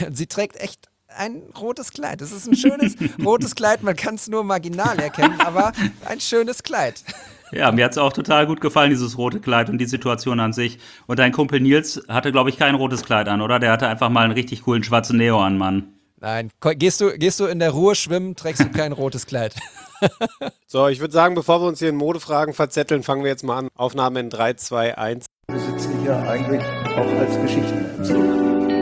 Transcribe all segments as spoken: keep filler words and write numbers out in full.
sie trägt echt ein rotes Kleid. Es ist ein schönes rotes Kleid, man kann es nur marginal erkennen, aber ein schönes Kleid. Ja, mir hat es auch total gut gefallen, dieses rote Kleid und die Situation an sich. Und dein Kumpel Nils hatte, glaube ich, kein rotes Kleid an, oder? Der hatte einfach mal einen richtig coolen schwarzen Neo an, Mann. Nein, gehst du, gehst du in der Ruhe schwimmen, trägst du kein rotes Kleid. So, ich würde sagen, bevor wir uns hier in Modefragen verzetteln, fangen wir jetzt mal an. Aufnahme in drei, zwei, eins. Wir sitzen hier eigentlich auch als Geschichtenerzähler.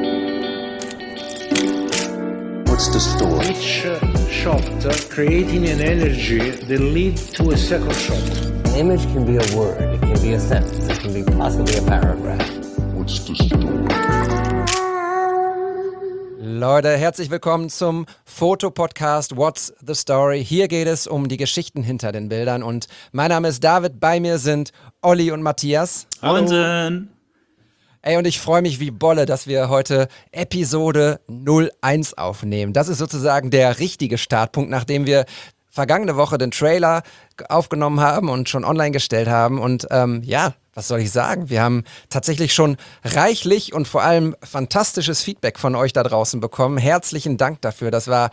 What's the story? Each uh, shot uh, creating an energy that leads to a second shot. An image can be a word, it can be a sentence, it can be possibly a paragraph. What's the story? Leute, herzlich willkommen zum Fotopodcast What's the Story? Hier geht es um die Geschichten hinter den Bildern und mein Name ist David, bei mir sind Olli und Matthias. Wahnsinn! Ey, und ich freue mich wie Bolle, dass wir heute Episode null eins aufnehmen. Das ist sozusagen der richtige Startpunkt, nachdem wir vergangene Woche den Trailer aufgenommen haben und schon online gestellt haben. Und ähm, ja, was soll ich sagen? Wir haben tatsächlich schon reichlich und vor allem fantastisches Feedback von euch da draußen bekommen. Herzlichen Dank dafür. Das war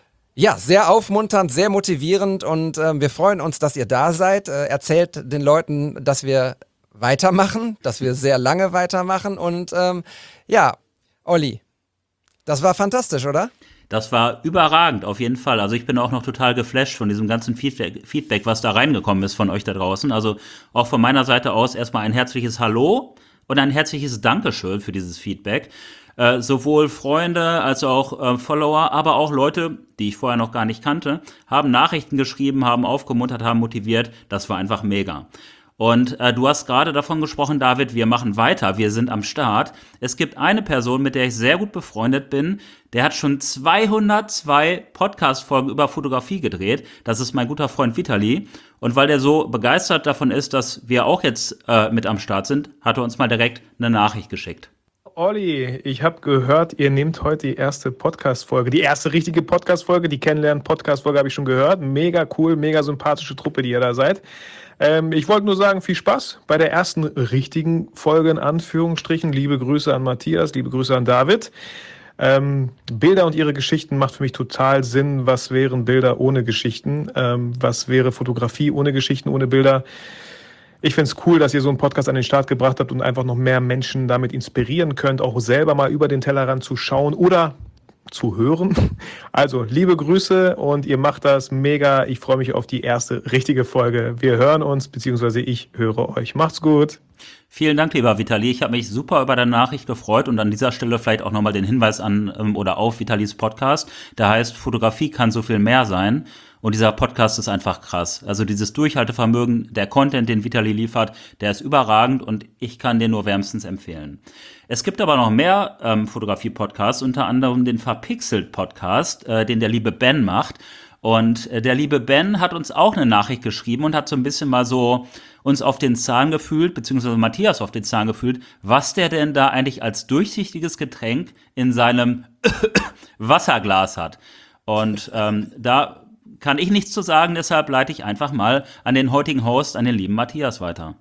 ja sehr aufmunternd, sehr motivierend und ähm, wir freuen uns, dass ihr da seid. Äh, erzählt den Leuten, dass wir weitermachen, dass wir sehr lange weitermachen und ähm, ja, Olli, das war fantastisch, oder? Das war überragend, auf jeden Fall. Also ich bin auch noch total geflasht von diesem ganzen Feedback, Feedback, was da reingekommen ist von euch da draußen. Also auch von meiner Seite aus erstmal ein herzliches Hallo und ein herzliches Dankeschön für dieses Feedback. Äh, sowohl Freunde als auch äh, Follower, aber auch Leute, die ich vorher noch gar nicht kannte, haben Nachrichten geschrieben, haben aufgemuntert, haben motiviert. Das war einfach mega. Und äh, du hast gerade davon gesprochen, David, wir machen weiter, wir sind am Start. Es gibt eine Person, mit der ich sehr gut befreundet bin, der hat schon zweihundertzwei Podcast-Folgen über Fotografie gedreht. Das ist mein guter Freund Vitali. Und weil der so begeistert davon ist, dass wir auch jetzt äh, mit am Start sind, hat er uns mal direkt eine Nachricht geschickt. Olli, ich habe gehört, ihr nehmt heute die erste Podcast-Folge, die erste richtige Podcast-Folge, die Kennenlernen-Podcast-Folge habe ich schon gehört. Mega cool, mega sympathische Truppe, die ihr da seid. Ähm, ich wollte nur sagen, viel Spaß bei der ersten richtigen Folge in Anführungsstrichen. Liebe Grüße an Matthias, liebe Grüße an David. Ähm, Bilder und ihre Geschichten macht für mich total Sinn. Was wären Bilder ohne Geschichten? Ähm, was wäre Fotografie ohne Geschichten, ohne Bilder? Ich finde es cool, dass ihr so einen Podcast an den Start gebracht habt und einfach noch mehr Menschen damit inspirieren könnt, auch selber mal über den Tellerrand zu schauen oder zu hören. Also, liebe Grüße und ihr macht das mega. Ich freue mich auf die erste richtige Folge. Wir hören uns, beziehungsweise ich höre euch. Macht's gut. Vielen Dank, lieber Vitali. Ich habe mich super über deine Nachricht gefreut und an dieser Stelle vielleicht auch nochmal den Hinweis an ähm, oder auf Vitalis Podcast. Der heißt, Fotografie kann so viel mehr sein. Und dieser Podcast ist einfach krass. Also dieses Durchhaltevermögen, der Content, den Vitali liefert, der ist überragend und ich kann den nur wärmstens empfehlen. Es gibt aber noch mehr ähm, Fotografie-Podcasts, unter anderem den Verpixelt-Podcast, äh, den der liebe Ben macht. Und äh, der liebe Ben hat uns auch eine Nachricht geschrieben und hat so ein bisschen mal so uns auf den Zahn gefühlt, beziehungsweise Matthias auf den Zahn gefühlt, was der denn da eigentlich als durchsichtiges Getränk in seinem Wasserglas hat. Und ähm, da kann ich nichts zu sagen, deshalb leite ich einfach mal an den heutigen Host, an den lieben Matthias weiter.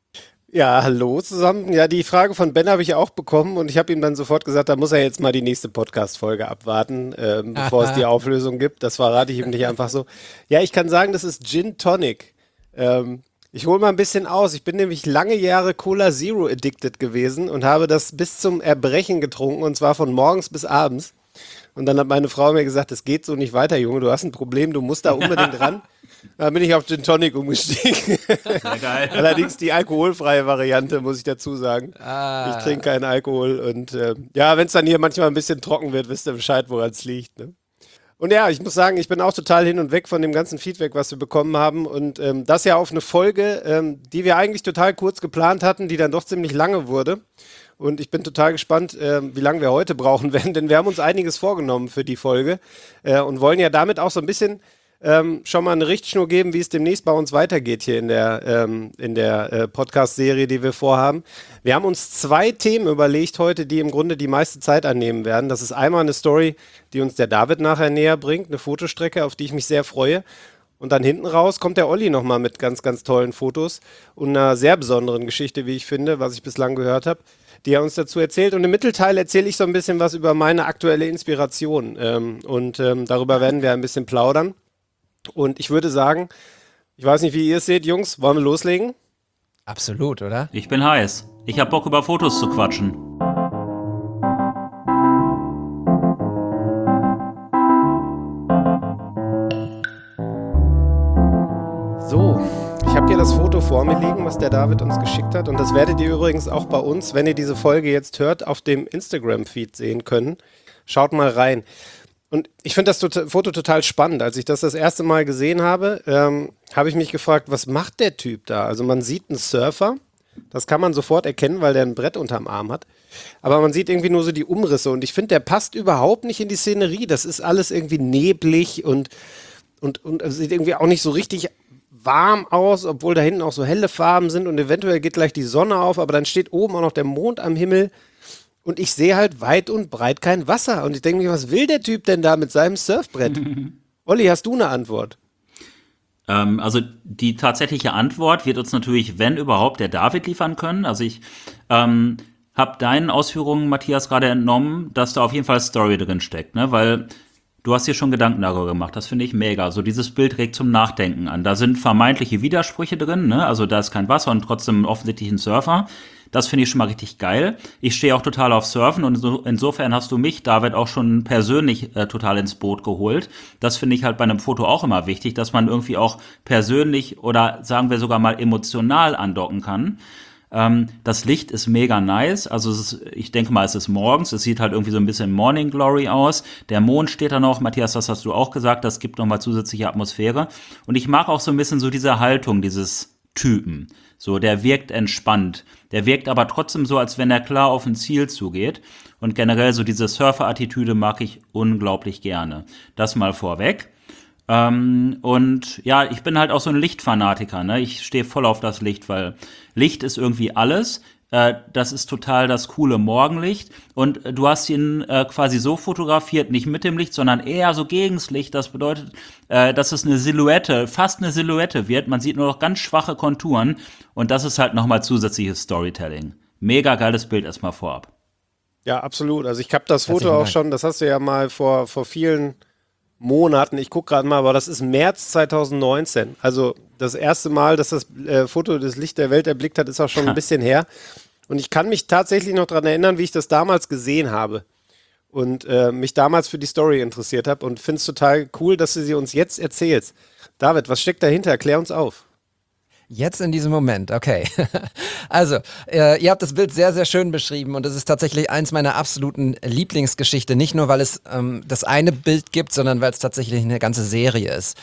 Ja, hallo zusammen. Ja, die Frage von Ben habe ich auch bekommen und ich habe ihm dann sofort gesagt, da muss er jetzt mal die nächste Podcast-Folge abwarten, ähm, bevor es die Auflösung gibt. Das verrate ich ihm nicht einfach so. Ja, ich kann sagen, das ist Gin Tonic. Ähm, ich hole mal ein bisschen aus. Ich bin nämlich lange Jahre Cola Zero addicted gewesen und habe das bis zum Erbrechen getrunken und zwar von morgens bis abends. Und dann hat meine Frau mir gesagt, es geht so nicht weiter, Junge, du hast ein Problem, du musst da unbedingt ran. Dann bin ich auf Gin Tonic umgestiegen. Sehr geil. Allerdings die alkoholfreie Variante, muss ich dazu sagen. Ah. Ich trinke keinen Alkohol und äh, ja, wenn es dann hier manchmal ein bisschen trocken wird, wisst ihr Bescheid, woran es liegt. Ne? Und ja, ich muss sagen, ich bin auch total hin und weg von dem ganzen Feedback, was wir bekommen haben und ähm, das ja auf eine Folge, ähm, die wir eigentlich total kurz geplant hatten, die dann doch ziemlich lange wurde. Und ich bin total gespannt, äh, wie lange wir heute brauchen werden, denn wir haben uns einiges vorgenommen für die Folge äh, und wollen ja damit auch so ein bisschen ähm, schon mal eine Richtschnur geben, wie es demnächst bei uns weitergeht hier in der, ähm, in der äh, Podcast-Serie, die wir vorhaben. Wir haben uns zwei Themen überlegt heute, die im Grunde die meiste Zeit annehmen werden. Das ist einmal eine Story, die uns der David nachher näher bringt, eine Fotostrecke, auf die ich mich sehr freue. Und dann hinten raus kommt der Olli nochmal mit ganz, ganz tollen Fotos und einer sehr besonderen Geschichte, wie ich finde, was ich bislang gehört habe, die er uns dazu erzählt. Und im Mittelteil erzähle ich so ein bisschen was über meine aktuelle Inspiration. Ähm, und ähm, darüber werden wir ein bisschen plaudern. Und ich würde sagen, ich weiß nicht, wie ihr es seht, Jungs, wollen wir loslegen? Absolut, oder? Ich bin heiß. Ich hab Bock, über Fotos zu quatschen. So, ich habe hier das Foto vor mir liegen, was der David uns geschickt hat. Und das werdet ihr übrigens auch bei uns, wenn ihr diese Folge jetzt hört, auf dem Instagram-Feed sehen können. Schaut mal rein. Und ich finde das to- Foto total spannend. Als ich das das erste Mal gesehen habe, ähm, habe ich mich gefragt, was macht der Typ da? Also man sieht einen Surfer, das kann man sofort erkennen, weil der ein Brett unterm Arm hat. Aber man sieht irgendwie nur so die Umrisse. Und ich finde, der passt überhaupt nicht in die Szenerie. Das ist alles irgendwie neblig und, und, und sieht irgendwie auch nicht so richtig warm aus, obwohl da hinten auch so helle Farben sind und eventuell geht gleich die Sonne auf, aber dann steht oben auch noch der Mond am Himmel und ich sehe halt weit und breit kein Wasser und ich denke mir, was will der Typ denn da mit seinem Surfbrett? Olli, hast du eine Antwort? Ähm, also die tatsächliche Antwort wird uns natürlich, wenn überhaupt, der David liefern können. Also ich ähm, habe deinen Ausführungen, Matthias, gerade entnommen, dass da auf jeden Fall Story drin steckt, ne? Weil du hast dir schon Gedanken darüber gemacht, das finde ich mega. So dieses Bild regt zum Nachdenken an. Da sind vermeintliche Widersprüche drin, ne? Also da ist kein Wasser und trotzdem offensichtlich ein Surfer. Das finde ich schon mal richtig geil. Ich stehe auch total auf Surfen und so, insofern hast du mich, David, auch schon persönlich äh, total ins Boot geholt. Das finde ich halt bei einem Foto auch immer wichtig, dass man irgendwie auch persönlich oder sagen wir sogar mal emotional andocken kann. Ähm, das Licht ist mega nice, also es ist, ich denke mal, es ist morgens, es sieht halt irgendwie so ein bisschen Morning Glory aus. Der Mond steht da noch, Matthias, das hast du auch gesagt, das gibt nochmal zusätzliche Atmosphäre. Und ich mag auch so ein bisschen so diese Haltung dieses Typen. So, der wirkt entspannt. Der wirkt aber trotzdem so, als wenn er klar auf ein Ziel zugeht. Und generell so diese Surfer-Attitüde mag ich unglaublich gerne. Das mal vorweg. Ähm, und ja, ich bin halt auch so ein Lichtfanatiker, ne? Ich stehe voll auf das Licht, weil Licht ist irgendwie alles. Äh, das ist total das coole Morgenlicht. Und äh, du hast ihn äh, quasi so fotografiert, nicht mit dem Licht, sondern eher so gegens Licht. Das bedeutet, äh, dass es eine Silhouette, fast eine Silhouette wird. Man sieht nur noch ganz schwache Konturen. Und das ist halt nochmal zusätzliches Storytelling. Mega geiles Bild erstmal vorab. Ja, absolut. Also ich habe das Foto Herzlichen auch Dank. schon, das hast du ja mal vor, vor vielen Monaten, ich gucke gerade mal, aber das ist März zwanzig neunzehn. Also das erste Mal, dass das äh, Foto das Licht der Welt erblickt hat, ist auch schon ein bisschen her. Und ich kann mich tatsächlich noch daran erinnern, wie ich das damals gesehen habe und äh, mich damals für die Story interessiert habe und finde es total cool, dass du sie uns jetzt erzählst. David, was steckt dahinter? Klär uns auf. Jetzt in diesem Moment, okay. Also, äh, ihr habt das Bild sehr, sehr schön beschrieben und es ist tatsächlich eins meiner absoluten Lieblingsgeschichten. Nicht nur, weil es ähm, das eine Bild gibt, sondern weil es tatsächlich eine ganze Serie ist.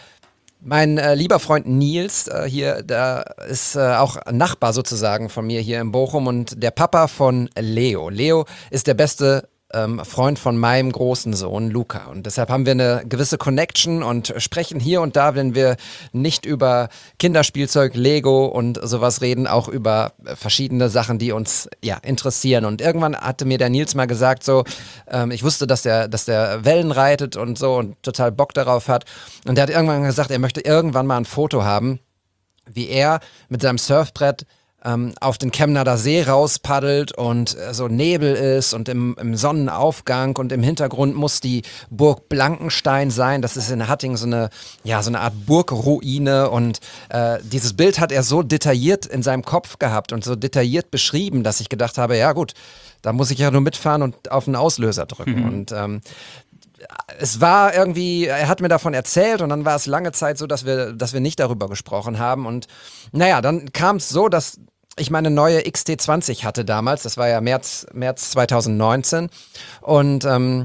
Mein äh, lieber Freund Nils äh, hier, der ist äh, auch Nachbar sozusagen von mir hier in Bochum und der Papa von Leo. Leo ist der beste ähm, Freund von meinem großen Sohn Luca und deshalb haben wir eine gewisse Connection und sprechen hier und da, wenn wir nicht über Kinderspielzeug, Lego und sowas reden, auch über äh, verschiedene Sachen, die uns ja interessieren. Und irgendwann hatte mir der Nils mal gesagt, so, ähm, ich wusste, dass der, dass der Wellen reitet und so und total Bock darauf hat. Und der hat irgendwann gesagt, er möchte irgendwann mal ein Foto haben, wie er mit seinem Surfbrett ähm, auf den Chemnader See rauspaddelt und äh, so Nebel ist und im, im Sonnenaufgang und im Hintergrund muss die Burg Blankenstein sein. Das ist in Hattingen so eine, ja, so eine Art Burgruine und äh, dieses Bild hat er so detailliert in seinem Kopf gehabt und so detailliert beschrieben, dass ich gedacht habe, ja gut, da muss ich ja nur mitfahren und auf den Auslöser drücken. Mhm. Und ähm, es war irgendwie, er hat mir davon erzählt und dann war es lange Zeit so, dass wir, dass wir nicht darüber gesprochen haben und naja, dann kam es so, dass ich meine neue X T zwanzig hatte damals, das war ja März, März zwanzig neunzehn und ähm,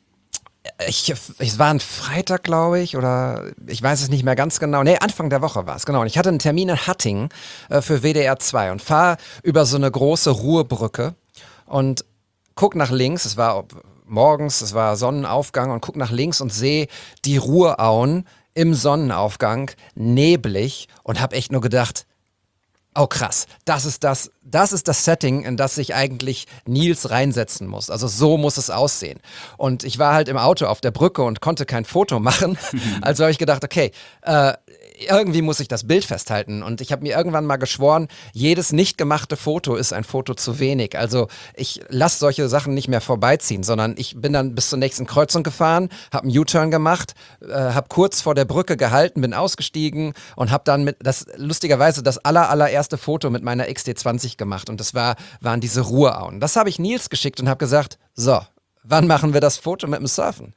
ich, es war ein Freitag, glaube ich, oder ich weiß es nicht mehr ganz genau. Nee, Anfang der Woche war es, genau. Und ich hatte einen Termin in Hattingen äh, für W D R zwei und fahre über so eine große Ruhrbrücke und guck nach links, es war morgens, es war Sonnenaufgang und guck nach links und sehe die Ruhrauen im Sonnenaufgang, neblig und habe echt nur gedacht, oh krass, das ist das, das ist das Setting, in das sich eigentlich Nils reinsetzen muss. Also so muss es aussehen. Und ich war halt im Auto auf der Brücke und konnte kein Foto machen. Also habe ich gedacht, okay, äh, irgendwie muss ich das Bild festhalten. Und ich habe mir irgendwann mal geschworen, jedes nicht gemachte Foto ist ein Foto zu wenig. Also ich lasse solche Sachen nicht mehr vorbeiziehen, sondern ich bin dann bis zur nächsten Kreuzung gefahren, habe einen U-Turn gemacht, äh, habe kurz vor der Brücke gehalten, bin ausgestiegen und habe dann mit, das lustigerweise das aller, allererste Foto mit meiner X T zwanzig gemacht. Und das war, waren diese Ruhrauen. Das habe ich Nils geschickt und habe gesagt, so, wann machen wir das Foto mit dem Surfen?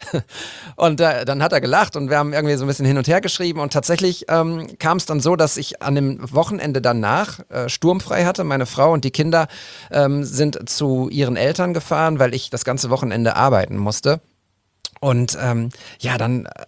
Und äh, dann hat er gelacht und wir haben irgendwie so ein bisschen hin und her geschrieben und tatsächlich ähm, kam es dann so, dass ich an dem Wochenende danach äh, sturmfrei hatte. Meine Frau und die Kinder ähm, sind zu ihren Eltern gefahren, weil ich das ganze Wochenende arbeiten musste. Und ähm, ja, dann... Äh,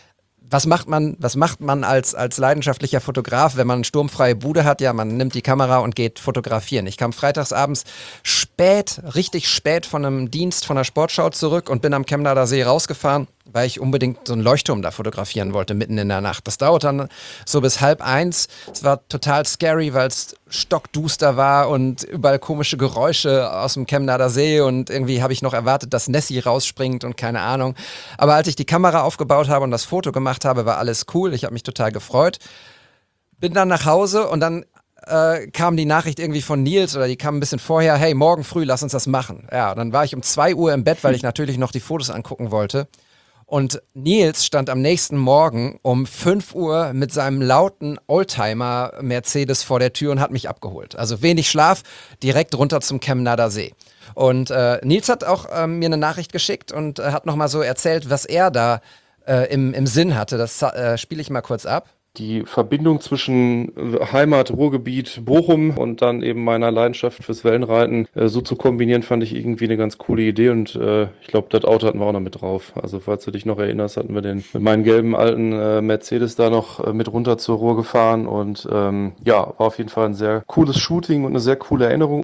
Was macht man, was macht man als, als leidenschaftlicher Fotograf, wenn man eine sturmfreie Bude hat? Ja, man nimmt die Kamera und geht fotografieren. Ich kam freitagsabends spät, richtig spät von einem Dienst von der Sportschau zurück und bin am Chemnader See rausgefahren, weil ich unbedingt so einen Leuchtturm da fotografieren wollte, mitten in der Nacht. Das dauert dann so bis halb eins. Es war total scary, weil es stockduster war und überall komische Geräusche aus dem Chemnader See und irgendwie habe ich noch erwartet, dass Nessie rausspringt und keine Ahnung. Aber als ich die Kamera aufgebaut habe und das Foto gemacht habe, war alles cool. Ich habe mich total gefreut. Bin dann nach Hause und dann äh, kam die Nachricht irgendwie von Nils oder die kam ein bisschen vorher, hey, morgen früh, lass uns das machen. Ja, dann war ich um zwei Uhr im Bett, weil ich natürlich noch die Fotos angucken wollte. Und Nils stand am nächsten Morgen um fünf Uhr mit seinem lauten Oldtimer-Mercedes vor der Tür und hat mich abgeholt. Also wenig Schlaf, direkt runter zum Chemnader See. Und äh, Nils hat auch äh, mir eine Nachricht geschickt und äh, hat nochmal so erzählt, was er da äh, im, im Sinn hatte. Das äh, spiele ich mal kurz ab. Die Verbindung zwischen Heimat, Ruhrgebiet, Bochum und dann eben meiner Leidenschaft fürs Wellenreiten äh, so zu kombinieren, fand ich irgendwie eine ganz coole Idee und äh, ich glaube, das Auto hatten wir auch noch mit drauf. Also falls du dich noch erinnerst, hatten wir den mit meinem gelben alten äh, Mercedes da noch äh, mit runter zur Ruhr gefahren und ähm, ja, war auf jeden Fall ein sehr cooles Shooting und eine sehr coole Erinnerung.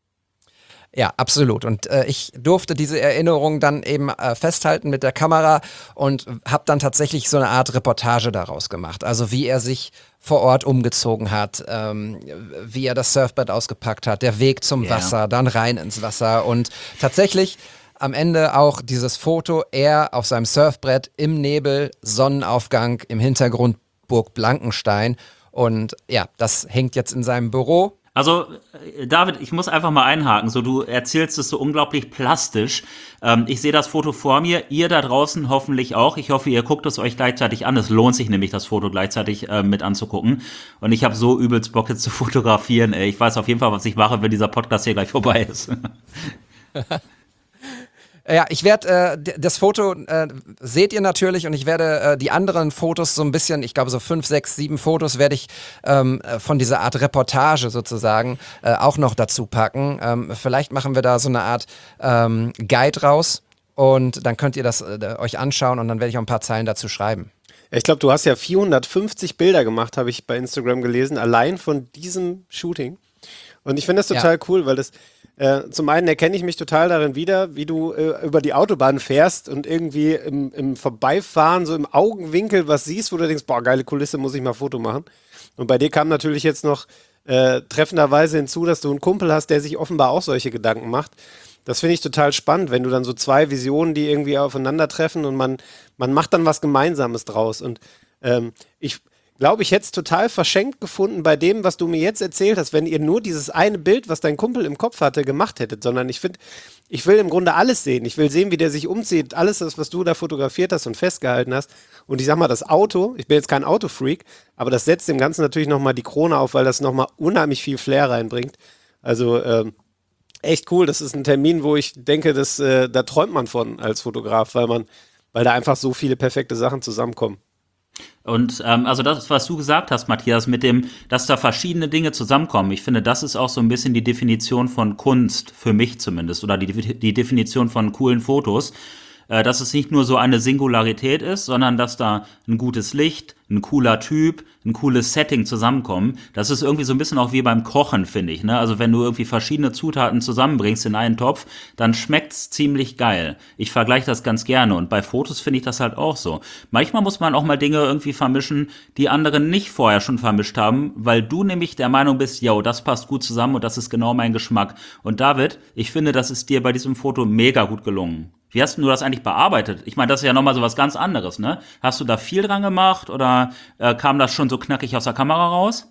Ja, absolut. Und äh, ich durfte diese Erinnerung dann eben äh, festhalten mit der Kamera und habe dann tatsächlich so eine Art Reportage daraus gemacht. Also wie er sich vor Ort umgezogen hat, ähm, wie er das Surfbrett ausgepackt hat, der Weg zum Yeah. Wasser, dann rein ins Wasser und tatsächlich am Ende auch dieses Foto, er auf seinem Surfbrett im Nebel, Sonnenaufgang, im Hintergrund Burg Blankenstein und ja, das hängt jetzt in seinem Büro. Also, äh, David, ich muss einfach mal einhaken. So, du erzählst es so unglaublich plastisch. Ähm, ich sehe das Foto vor mir, ihr da draußen hoffentlich auch. Ich hoffe, ihr guckt es euch gleichzeitig an. Es lohnt sich nämlich, das Foto gleichzeitig äh, mit anzugucken. Und ich habe so übelst Bock jetzt zu fotografieren. Ey. Ich weiß auf jeden Fall, was ich mache, wenn dieser Podcast hier gleich vorbei ist. Ja, ich werde, äh, d- das Foto äh, seht ihr natürlich und ich werde äh, die anderen Fotos so ein bisschen, ich glaube so fünf, sechs, sieben Fotos werde ich ähm, äh, von dieser Art Reportage sozusagen äh, auch noch dazu packen. Ähm, vielleicht machen wir da so eine Art ähm, Guide raus und dann könnt ihr das äh, euch anschauen und dann werde ich auch ein paar Zeilen dazu schreiben. Ich glaube, du hast ja vierhundertfünfzig Bilder gemacht, habe ich bei Instagram gelesen, allein von diesem Shooting. Und ich finde das total Ja. cool, weil das äh, zum einen erkenne ich mich total darin wieder, wie du äh, über die Autobahn fährst und irgendwie im, im Vorbeifahren so im Augenwinkel was siehst, wo du denkst, boah, geile Kulisse, muss ich mal ein Foto machen. Und bei dir kam natürlich jetzt noch äh, treffenderweise hinzu, dass du einen Kumpel hast, der sich offenbar auch solche Gedanken macht. Das finde ich total spannend, wenn du dann so zwei Visionen, die irgendwie aufeinandertreffen und man, man macht dann was Gemeinsames draus. Und ähm, ich glaube, ich hätte es total verschenkt gefunden bei dem, was du mir jetzt erzählt hast, wenn ihr nur dieses eine Bild, was dein Kumpel im Kopf hatte, gemacht hättet, sondern ich finde, ich will im Grunde alles sehen. Ich will sehen, wie der sich umzieht, alles das, was du da fotografiert hast und festgehalten hast. Und ich sag mal, das Auto, ich bin jetzt kein Autofreak, aber das setzt dem Ganzen natürlich nochmal die Krone auf, weil das nochmal unheimlich viel Flair reinbringt. Also ähm, echt cool, das ist ein Termin, wo ich denke, dass, äh, da träumt man von als Fotograf, weil man, weil da einfach so viele perfekte Sachen zusammenkommen. Und ähm, also das, was du gesagt hast, Matthias, mit dem, dass da verschiedene Dinge zusammenkommen. Ich finde, das ist auch so ein bisschen die Definition von Kunst, für mich zumindest, oder die, die Definition von coolen Fotos. Äh, dass es nicht nur so eine Singularität ist, sondern dass da ein gutes Licht, ein cooler Typ, ein cooles Setting zusammenkommen. Das ist irgendwie so ein bisschen auch wie beim Kochen, finde ich. Ne? Also wenn du irgendwie verschiedene Zutaten zusammenbringst in einen Topf, dann schmeckt's ziemlich geil. Ich vergleiche das ganz gerne und bei Fotos finde ich das halt auch so. Manchmal muss man auch mal Dinge irgendwie vermischen, die andere nicht vorher schon vermischt haben, weil du nämlich der Meinung bist, yo, das passt gut zusammen und das ist genau mein Geschmack. Und David, ich finde, das ist dir bei diesem Foto mega gut gelungen. Wie hast du das eigentlich bearbeitet? Ich meine, das ist ja nochmal so was ganz anderes, ne? Hast du da viel dran gemacht oder äh, kam das schon so knackig aus der Kamera raus?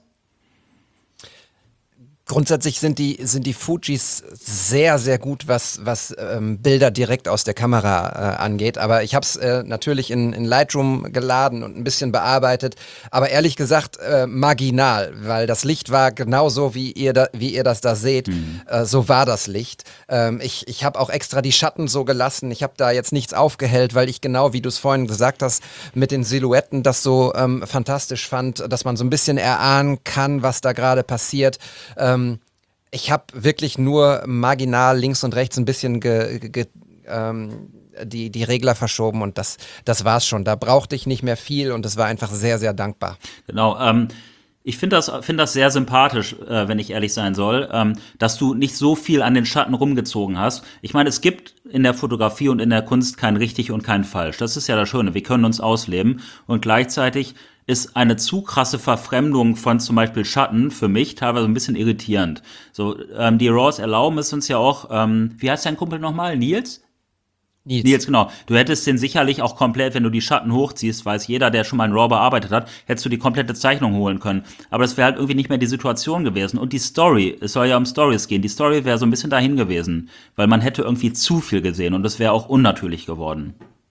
Grundsätzlich sind die, sind die Fujis sehr, sehr gut, was, was ähm, Bilder direkt aus der Kamera äh, angeht. Aber ich habe es äh, natürlich in, in Lightroom geladen und ein bisschen bearbeitet. Aber ehrlich gesagt äh, marginal, weil das Licht war genauso, wie ihr, da, wie ihr das da seht. Mhm. Äh, so war das Licht. Ähm, ich ich habe auch extra die Schatten so gelassen. Ich habe da jetzt nichts aufgehellt, weil ich genau, wie du es vorhin gesagt hast, mit den Silhouetten das so ähm, fantastisch fand, dass man so ein bisschen erahnen kann, was da gerade passiert. Ähm, Ich habe wirklich nur marginal links und rechts ein bisschen ge, ge, ähm, die, die Regler verschoben und das, das war's schon. Da brauchte ich nicht mehr viel und es war einfach sehr, sehr dankbar. Genau, ähm, ich finde das, find das sehr sympathisch, äh, wenn ich ehrlich sein soll, ähm, dass du nicht so viel an den Schatten rumgezogen hast. Ich meine, es gibt in der Fotografie und in der Kunst kein richtig und kein falsch. Das ist ja das Schöne, wir können uns ausleben und gleichzeitig ist eine zu krasse Verfremdung von zum Beispiel Schatten für mich teilweise ein bisschen irritierend. So, ähm, die Raws erlauben es uns ja auch, ähm, wie heißt dein Kumpel nochmal? Nils? Nils. Nils, genau. Du hättest den sicherlich auch komplett, wenn du die Schatten hochziehst, weiß jeder, der schon mal einen RAW bearbeitet hat, hättest du die komplette Zeichnung holen können. Aber das wäre halt irgendwie nicht mehr die Situation gewesen. Und die Story, es soll ja um Stories gehen, die Story wäre so ein bisschen dahin gewesen, weil man hätte irgendwie zu viel gesehen und es wäre auch unnatürlich geworden.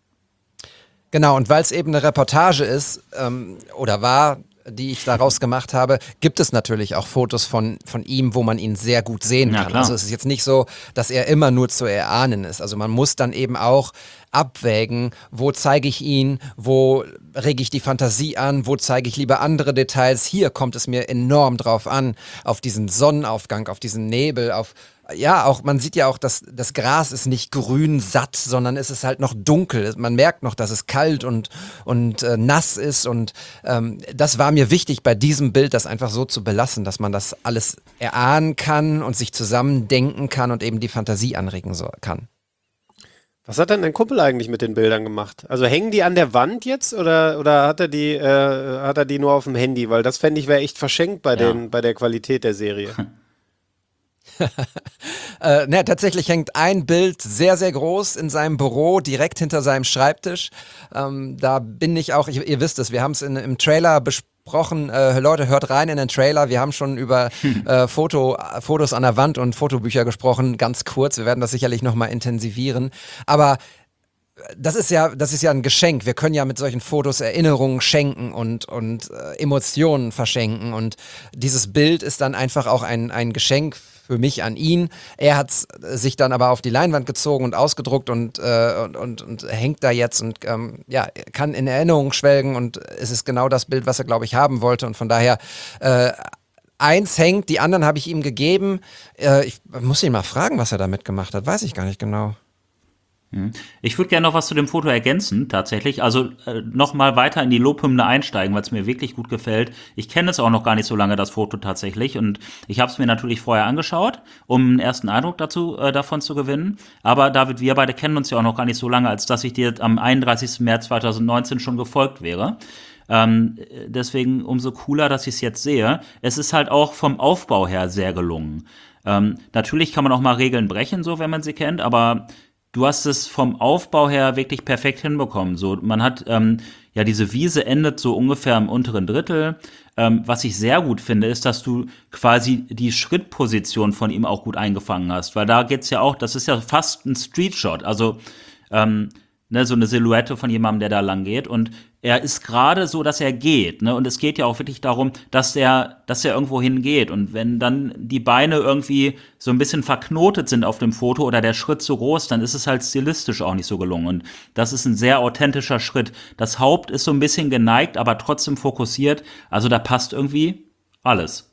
Genau, und weil es eben eine Reportage ist, ähm, oder war, die ich daraus gemacht habe, gibt es natürlich auch Fotos von, von ihm, wo man ihn sehr gut sehen Ja, kann. klar. Also es ist jetzt nicht so, dass er immer nur zu erahnen ist. Also man muss dann eben auch abwägen, wo zeige ich ihn, wo rege ich die Fantasie an, wo zeige ich lieber andere Details. Hier kommt es mir enorm drauf an, auf diesen Sonnenaufgang, auf diesen Nebel, auf ja, auch, man sieht ja auch, dass das Gras ist nicht grün satt, sondern es ist halt noch dunkel. Man merkt noch, dass es kalt und, und äh, nass ist und ähm, das war mir wichtig bei diesem Bild, das einfach so zu belassen, dass man das alles erahnen kann und sich zusammendenken kann und eben die Fantasie anregen so, kann. Was hat denn dein Kumpel eigentlich mit den Bildern gemacht? Also hängen die an der Wand jetzt oder, oder hat er die, äh, hat er die nur auf dem Handy? Weil das fände ich wäre echt verschenkt bei, Ja. den, bei der Qualität der Serie. äh, ne, tatsächlich hängt ein Bild sehr, sehr groß in seinem Büro, direkt hinter seinem Schreibtisch. Ähm, da bin ich auch, ich, ihr wisst es, wir haben es im Trailer besprochen. Äh, Leute, hört rein in den Trailer. Wir haben schon über äh, Foto, Fotos an der Wand und Fotobücher gesprochen, ganz kurz. Wir werden das sicherlich nochmal intensivieren. Aber das ist ja, das ist ja ein Geschenk. Wir können ja mit solchen Fotos Erinnerungen schenken und, und äh, Emotionen verschenken. Und dieses Bild ist dann einfach auch ein, ein Geschenk für mich an ihn. Er hat sich dann aber auf die Leinwand gezogen und ausgedruckt und, äh, und, und, und hängt da jetzt und ähm, ja, kann in Erinnerungen schwelgen und es ist genau das Bild, was er, glaube ich, haben wollte. Und von daher äh, eins hängt, die anderen habe ich ihm gegeben. Äh, ich muss ihn mal fragen, was er damit gemacht hat. Weiß ich gar nicht genau. Ich würde gerne noch was zu dem Foto ergänzen, tatsächlich. Also äh, noch mal weiter in die Lobhymne einsteigen, weil es mir wirklich gut gefällt. Ich kenne es auch noch gar nicht so lange, das Foto tatsächlich. Und ich habe es mir natürlich vorher angeschaut, um einen ersten Eindruck dazu äh, davon zu gewinnen. Aber David, wir beide kennen uns ja auch noch gar nicht so lange, als dass ich dir am einunddreißigsten März zweitausendneunzehn schon gefolgt wäre. Ähm, deswegen umso cooler, dass ich es jetzt sehe. Es ist halt auch vom Aufbau her sehr gelungen. Ähm, natürlich kann man auch mal Regeln brechen, so wenn man sie kennt, aber du hast es vom Aufbau her wirklich perfekt hinbekommen. So, man hat, ähm, ja, diese Wiese endet so ungefähr im unteren Drittel. Ähm, was ich sehr gut finde, ist, dass du quasi die Schrittposition von ihm auch gut eingefangen hast. Weil da geht's ja auch, das ist ja fast ein Streetshot. Also, ähm, ne, so eine Silhouette von jemandem, der da lang geht. Und er ist gerade so, dass er geht, ne? Und es geht ja auch wirklich darum, dass er, dass er irgendwo hingeht. Und wenn dann die Beine irgendwie so ein bisschen verknotet sind auf dem Foto oder der Schritt so groß, dann ist es halt stilistisch auch nicht so gelungen. Und das ist ein sehr authentischer Schritt. Das Haupt ist so ein bisschen geneigt, aber trotzdem fokussiert. Also da passt irgendwie alles.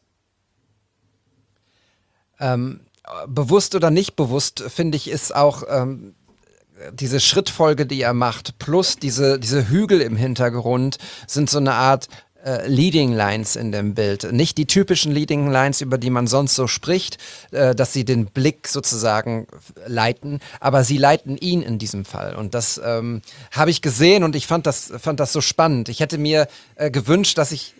Ähm, bewusst oder nicht bewusst, finde ich, ist auch ähm, diese Schrittfolge, die er macht, plus diese, diese Hügel im Hintergrund sind so eine Art äh, Leading Lines in dem Bild. Nicht die typischen Leading Lines, über die man sonst so spricht, äh, dass sie den Blick sozusagen leiten, aber sie leiten ihn in diesem Fall. Und das ähm, habe ich gesehen und ich fand das, fand das so spannend. Ich hätte mir äh, gewünscht, dass ich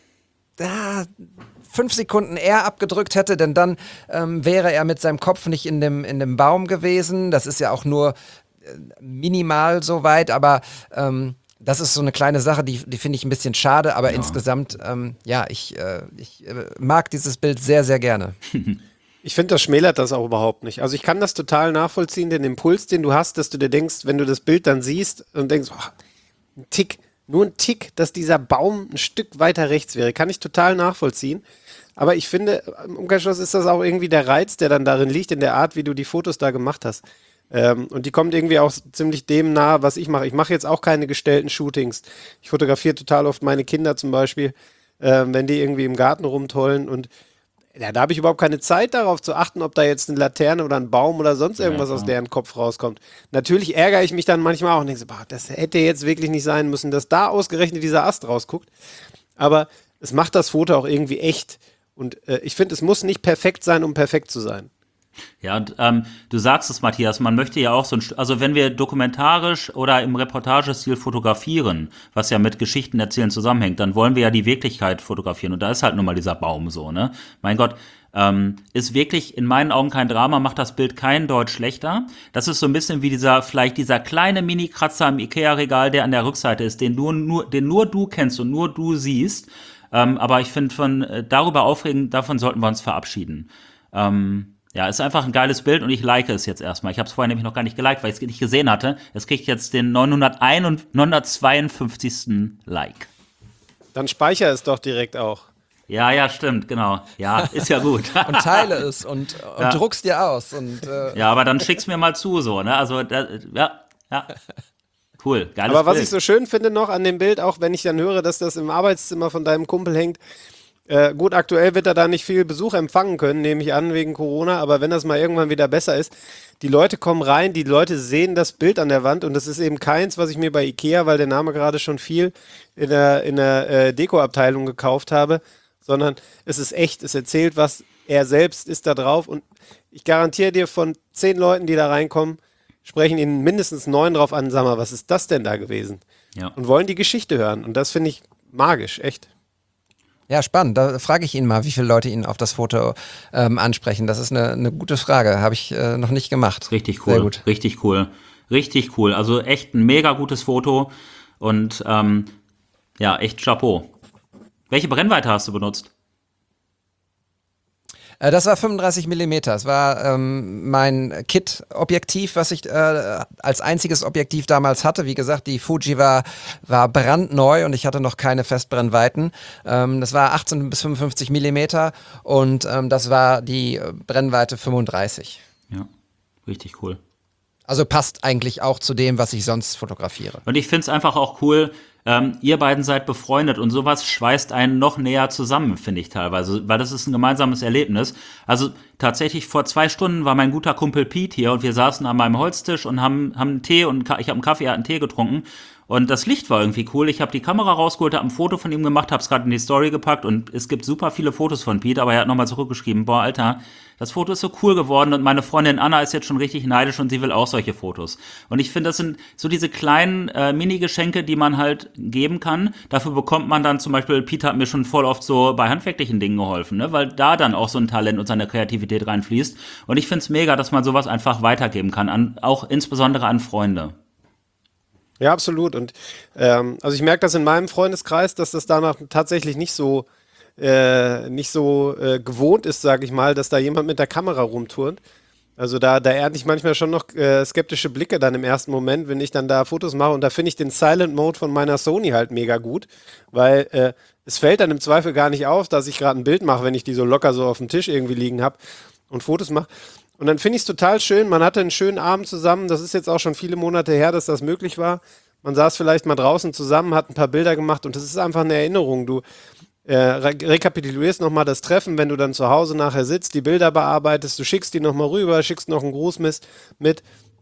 da fünf Sekunden eher abgedrückt hätte, denn dann ähm, wäre er mit seinem Kopf nicht in dem, in dem Baum gewesen. Das ist ja auch nur äh, minimal so weit, aber ähm, das ist so eine kleine Sache, die, die finde ich ein bisschen schade, aber ja. insgesamt, ähm, ja, ich, äh, ich äh, mag dieses Bild sehr, sehr gerne. Ich finde, das schmälert das auch überhaupt nicht. Also ich kann das total nachvollziehen, den Impuls, den du hast, dass du dir denkst, wenn du das Bild dann siehst und denkst, oh, ein Tick, nur ein Tick, dass dieser Baum ein Stück weiter rechts wäre, kann ich total nachvollziehen. Aber ich finde, im Umkehrschluss ist das auch irgendwie der Reiz, der dann darin liegt, in der Art, wie du die Fotos da gemacht hast. Ähm, und die kommt irgendwie auch ziemlich dem nahe, was ich mache. Ich mache jetzt auch keine gestellten Shootings. Ich fotografiere total oft meine Kinder zum Beispiel, ähm, wenn die irgendwie im Garten rumtollen. Und ja, da habe ich überhaupt keine Zeit darauf zu achten, ob da jetzt eine Laterne oder ein Baum oder sonst irgendwas ja, aus deren Kopf rauskommt. Natürlich ärgere ich mich dann manchmal auch und denke so, boah, das hätte jetzt wirklich nicht sein müssen, dass da ausgerechnet dieser Ast rausguckt. Aber es macht das Foto auch irgendwie echt. Und äh, ich finde, es muss nicht perfekt sein, um perfekt zu sein. Ja, und ähm, du sagst es, Matthias, man möchte ja auch so ein, also wenn wir dokumentarisch oder im Reportagestil fotografieren, was ja mit Geschichten erzählen zusammenhängt, dann wollen wir ja die Wirklichkeit fotografieren und da ist halt nun mal dieser Baum so, ne? Mein Gott, ähm, ist wirklich in meinen Augen kein Drama, macht das Bild kein Deut schlechter. Das ist so ein bisschen wie dieser, vielleicht dieser kleine Mini-Kratzer im Ikea-Regal, der an der Rückseite ist, den du nur, den nur du kennst und nur du siehst. Ähm, aber ich finde, von äh, darüber aufregen, davon sollten wir uns verabschieden. Ähm, ja, ist einfach ein geiles Bild und ich like es jetzt erstmal. Ich habe es vorher nämlich noch gar nicht geliked, weil ich es nicht gesehen hatte. Es kriegt jetzt den neunhundertzweiundfünfzigsten Like. Dann speicher es doch direkt auch. Ja, ja, stimmt, genau. Ja, ist ja gut. Und teile es und, und ja. druck's dir aus. Und, äh ja, aber dann schick's mir mal zu, so, ne? Also, da, ja, ja. Cool, geiles Aber was Bild. ich so schön finde noch an dem Bild, auch wenn ich dann höre, dass das im Arbeitszimmer von deinem Kumpel hängt, äh, gut, aktuell wird er da nicht viel Besuch empfangen können, nehme ich an, wegen Corona, aber wenn das mal irgendwann wieder besser ist, die Leute kommen rein, die Leute sehen das Bild an der Wand und das ist eben keins, was ich mir bei Ikea, weil der Name gerade schon viel in der, in der äh, Deko-Abteilung gekauft habe, sondern es ist echt, es erzählt was, er selbst ist da drauf und ich garantiere dir, von zehn Leuten, die da reinkommen, sprechen ihnen mindestens neun drauf an, sag mal, was ist das denn da gewesen? Ja. Und wollen die Geschichte hören. Und das finde ich magisch, echt. Ja, spannend. Da frage ich ihn mal, wie viele Leute ihn auf das Foto ähm, ansprechen. Das ist eine, eine gute Frage. Habe ich äh, noch nicht gemacht. Richtig cool. Sehr gut. Richtig cool. Richtig cool. Also echt ein mega gutes Foto. Und ähm, ja, echt Chapeau. Welche Brennweite hast du benutzt? Das war fünfunddreißig Millimeter. Es war ähm, mein Kit-Objektiv, was ich äh, als einziges Objektiv damals hatte. Wie gesagt, die Fuji war, war brandneu und ich hatte noch keine Festbrennweiten. Ähm, das war achtzehn bis fünfundfünfzig Millimeter und ähm, das war die Brennweite fünfunddreißig. Ja, richtig cool. Also passt eigentlich auch zu dem, was ich sonst fotografiere. Und ich finde es einfach auch cool, ähm, ihr beiden seid befreundet und sowas schweißt einen noch näher zusammen, finde ich teilweise, weil das ist ein gemeinsames Erlebnis. Also tatsächlich vor zwei Stunden war mein guter Kumpel Pete hier und wir saßen an meinem Holztisch und haben, haben einen Tee und ich habe einen Kaffee, er hat einen Tee getrunken und das Licht war irgendwie cool. Ich habe die Kamera rausgeholt, habe ein Foto von ihm gemacht, habe es gerade in die Story gepackt und es gibt super viele Fotos von Pete, aber er hat nochmal zurückgeschrieben, boah, Alter, das Foto ist so cool geworden und meine Freundin Anna ist jetzt schon richtig neidisch und sie will auch solche Fotos. Und ich finde, das sind so diese kleinen äh, Mini-Geschenke, die man halt geben kann. Dafür bekommt man dann zum Beispiel, Pete hat mir schon voll oft so bei handwerklichen Dingen geholfen, ne? Weil da dann auch so ein Talent und seine Kreativität reinfließt. Und ich finde es mega, dass man sowas einfach weitergeben kann, an, auch insbesondere an Freunde. Ja, absolut. Und ähm, also ich merke das in meinem Freundeskreis, dass das danach tatsächlich nicht so Äh, nicht so äh, gewohnt ist, sage ich mal, dass da jemand mit der Kamera rumturnt. Also da, da ernte ich manchmal schon noch äh, skeptische Blicke dann im ersten Moment, wenn ich dann da Fotos mache. Und da finde ich den Silent Mode von meiner Sony halt mega gut, weil äh, es fällt dann im Zweifel gar nicht auf, dass ich gerade ein Bild mache, wenn ich die so locker so auf dem Tisch irgendwie liegen habe und Fotos mache. Und dann finde ich es total schön, man hatte einen schönen Abend zusammen. Das ist jetzt auch schon viele Monate her, dass das möglich war. Man saß vielleicht mal draußen zusammen, hat ein paar Bilder gemacht und das ist einfach eine Erinnerung. Du Äh, re- rekapitulierst nochmal das Treffen, wenn du dann zu Hause nachher sitzt, die Bilder bearbeitest, du schickst die nochmal rüber, schickst noch einen Gruß mit.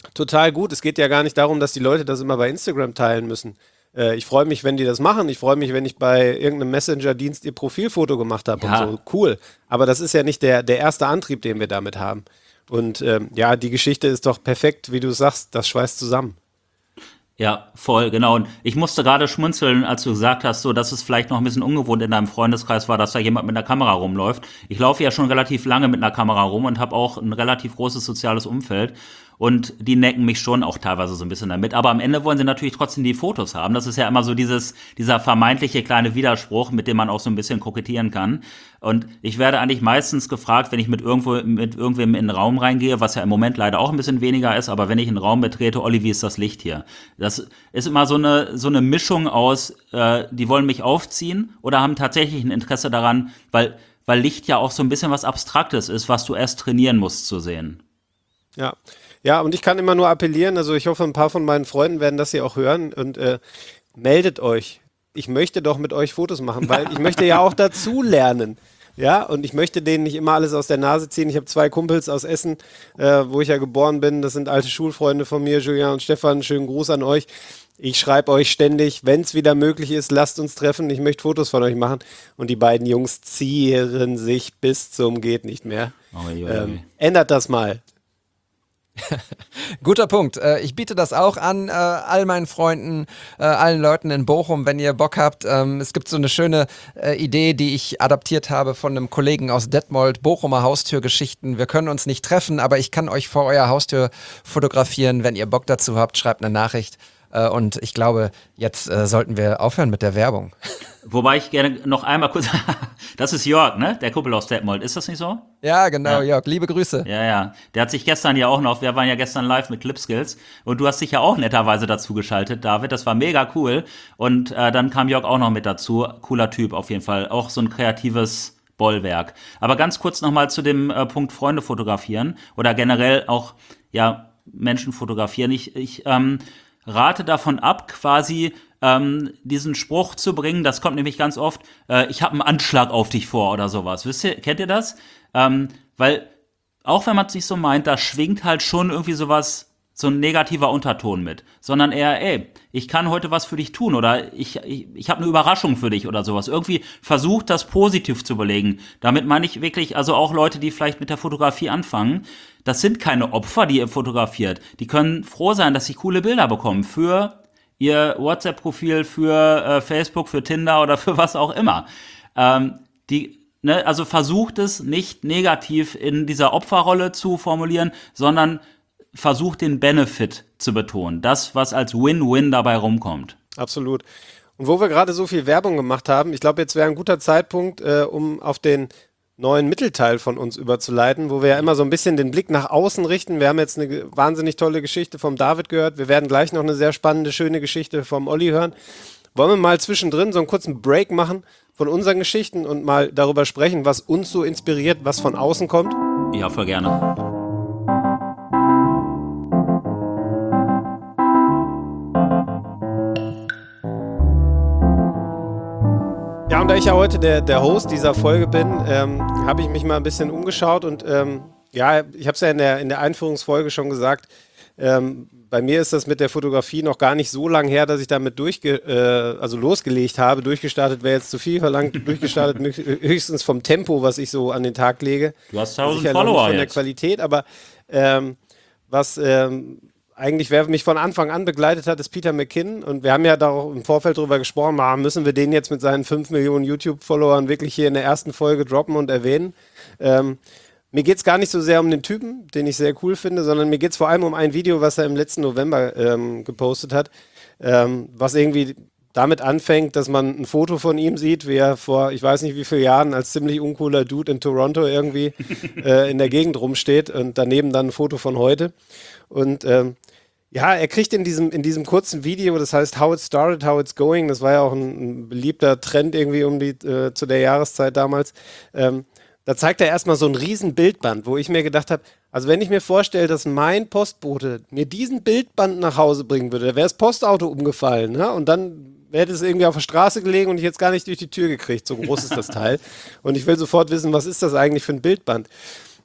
Total gut. Es geht ja gar nicht darum, dass die Leute das immer bei Instagram teilen müssen. Äh, ich freue mich, wenn die das machen. Ich freue mich, wenn ich bei irgendeinem Messenger-Dienst ihr Profilfoto gemacht habe Ja. und so. Cool. Aber das ist ja nicht der, der erste Antrieb, den wir damit haben. Und ähm, ja, die Geschichte ist doch perfekt, wie du sagst, das schweißt zusammen. Ja, voll, genau. Und ich musste gerade schmunzeln, als du gesagt hast, so, dass es vielleicht noch ein bisschen ungewohnt in deinem Freundeskreis war, dass da jemand mit einer Kamera rumläuft. Ich laufe ja schon relativ lange mit einer Kamera rum und habe auch ein relativ großes soziales Umfeld. Und die necken mich schon auch teilweise so ein bisschen damit. Aber am Ende wollen sie natürlich trotzdem die Fotos haben. Das ist ja immer so dieses, dieser vermeintliche kleine Widerspruch, mit dem man auch so ein bisschen kokettieren kann. Und ich werde eigentlich meistens gefragt, wenn ich mit irgendwo, mit irgendwem in den Raum reingehe, was ja im Moment leider auch ein bisschen weniger ist, aber wenn ich einen Raum betrete, Olli, wie ist das Licht hier? Das ist immer so eine, so eine Mischung aus, äh, die wollen mich aufziehen oder haben tatsächlich ein Interesse daran, weil, weil Licht ja auch so ein bisschen was Abstraktes ist, was du erst trainieren musst zu sehen. Ja. Ja, und ich kann immer nur appellieren, also ich hoffe, ein paar von meinen Freunden werden das hier auch hören und äh, meldet euch. Ich möchte doch mit euch Fotos machen, weil ich möchte ja auch dazu lernen. Ja, und ich möchte denen nicht immer alles aus der Nase ziehen. Ich habe zwei Kumpels aus Essen, äh, wo ich ja geboren bin. Das sind alte Schulfreunde von mir, Julian und Stefan. Schönen Gruß an euch. Ich schreibe euch ständig, wenn es wieder möglich ist, lasst uns treffen. Ich möchte Fotos von euch machen. Und die beiden Jungs zieren sich bis zum geht nicht mehr. Oh, je, je. Ähm, ändert das mal. Guter Punkt. Äh, Ich biete das auch an, äh, all meinen Freunden, äh, allen Leuten in Bochum, wenn ihr Bock habt. Ähm, Es gibt so eine schöne äh, Idee, die ich adaptiert habe von einem Kollegen aus Detmold, Bochumer Haustürgeschichten. Wir können uns nicht treffen, aber ich kann euch vor eurer Haustür fotografieren. Wenn ihr Bock dazu habt, schreibt eine Nachricht. Äh, Und ich glaube, jetzt äh, sollten wir aufhören mit der Werbung. Wobei ich gerne noch einmal kurz, das ist Jörg, ne? Der Kumpel aus Detmold, ist das nicht so? Ja, genau, Ja. Jörg. Liebe Grüße. Ja, ja. Der hat sich gestern ja auch noch, wir waren ja gestern live mit Clipskills und du hast dich ja auch netterweise dazu geschaltet, David. Das war mega cool. Und äh, dann kam Jörg auch noch mit dazu. Cooler Typ auf jeden Fall. Auch so ein kreatives Bollwerk. Aber ganz kurz nochmal zu dem äh, Punkt Freunde fotografieren oder generell auch, ja, Menschen fotografieren. Ich, ich ähm, rate davon ab, quasi ähm, diesen Spruch zu bringen. Das kommt nämlich ganz oft, äh, ich habe einen Anschlag auf dich vor oder sowas. Wisst ihr, kennt ihr das? Ähm, weil auch wenn man es nicht so meint, da schwingt halt schon irgendwie sowas, so ein negativer Unterton mit. Sondern eher, ey, ich kann heute was für dich tun oder ich, ich, ich habe eine Überraschung für dich oder sowas. Irgendwie versucht, das positiv zu belegen. Damit meine ich wirklich, also auch Leute, die vielleicht mit der Fotografie anfangen, das sind keine Opfer, die ihr fotografiert. Die können froh sein, dass sie coole Bilder bekommen für ihr WhatsApp-Profil, für äh, Facebook, für Tinder oder für was auch immer. Ähm, die Ne, also versucht es nicht negativ in dieser Opferrolle zu formulieren, sondern versucht den Benefit zu betonen. Das, was als Win-Win dabei rumkommt. Absolut. Und wo wir gerade so viel Werbung gemacht haben, ich glaube, jetzt wäre ein guter Zeitpunkt, äh, um auf den neuen Mittelteil von uns überzuleiten, wo wir ja immer so ein bisschen den Blick nach außen richten. Wir haben jetzt eine ge- wahnsinnig tolle Geschichte vom David gehört. Wir werden gleich noch eine sehr spannende, schöne Geschichte vom Olli hören. Wollen wir mal zwischendrin so einen kurzen Break machen von unseren Geschichten und mal darüber sprechen, was uns so inspiriert, was von außen kommt? Ja, voll gerne. Ja, und da ich ja heute der, der Host dieser Folge bin, ähm, habe ich mich mal ein bisschen umgeschaut und ähm, ja, ich habe es ja in der, in der Einführungsfolge schon gesagt, ähm, bei mir ist das mit der Fotografie noch gar nicht so lang her, dass ich damit durchge äh, also losgelegt habe. Durchgestartet wäre jetzt zu viel verlangt, durchgestartet höchstens vom Tempo, was ich so an den Tag lege. Du hast tausend Sicher noch nicht Follower von der jetzt. Qualität, aber ähm, was ähm, eigentlich, wer mich von Anfang an begleitet hat, ist Peter McKinnon. Und wir haben ja da auch im Vorfeld drüber gesprochen, ah, müssen wir den jetzt mit seinen fünf Millionen YouTube-Followern wirklich hier in der ersten Folge droppen und erwähnen. Ähm, mir geht es gar nicht so sehr um den Typen, den ich sehr cool finde, sondern mir geht es vor allem um ein Video, was er im letzten November ähm, gepostet hat, ähm, was irgendwie damit anfängt, dass man ein Foto von ihm sieht, wie er vor, ich weiß nicht wie vielen Jahren, als ziemlich uncooler Dude in Toronto irgendwie äh, in der Gegend rumsteht und daneben dann ein Foto von heute. Und ähm, ja, er kriegt in diesem, in diesem kurzen Video, das heißt How It Started, How It's Going, das war ja auch ein, ein beliebter Trend irgendwie um die, äh, zu der Jahreszeit damals, ähm, da zeigt er erstmal so ein riesen Bildband, wo ich mir gedacht habe, also wenn ich mir vorstelle, dass mein Postbote mir diesen Bildband nach Hause bringen würde, da wäre das Postauto umgefallen, ne? Und dann wäre es irgendwie auf der Straße gelegen und ich hätte es gar nicht durch die Tür gekriegt, so groß ist das Teil. Und ich will sofort wissen, was ist das eigentlich für ein Bildband?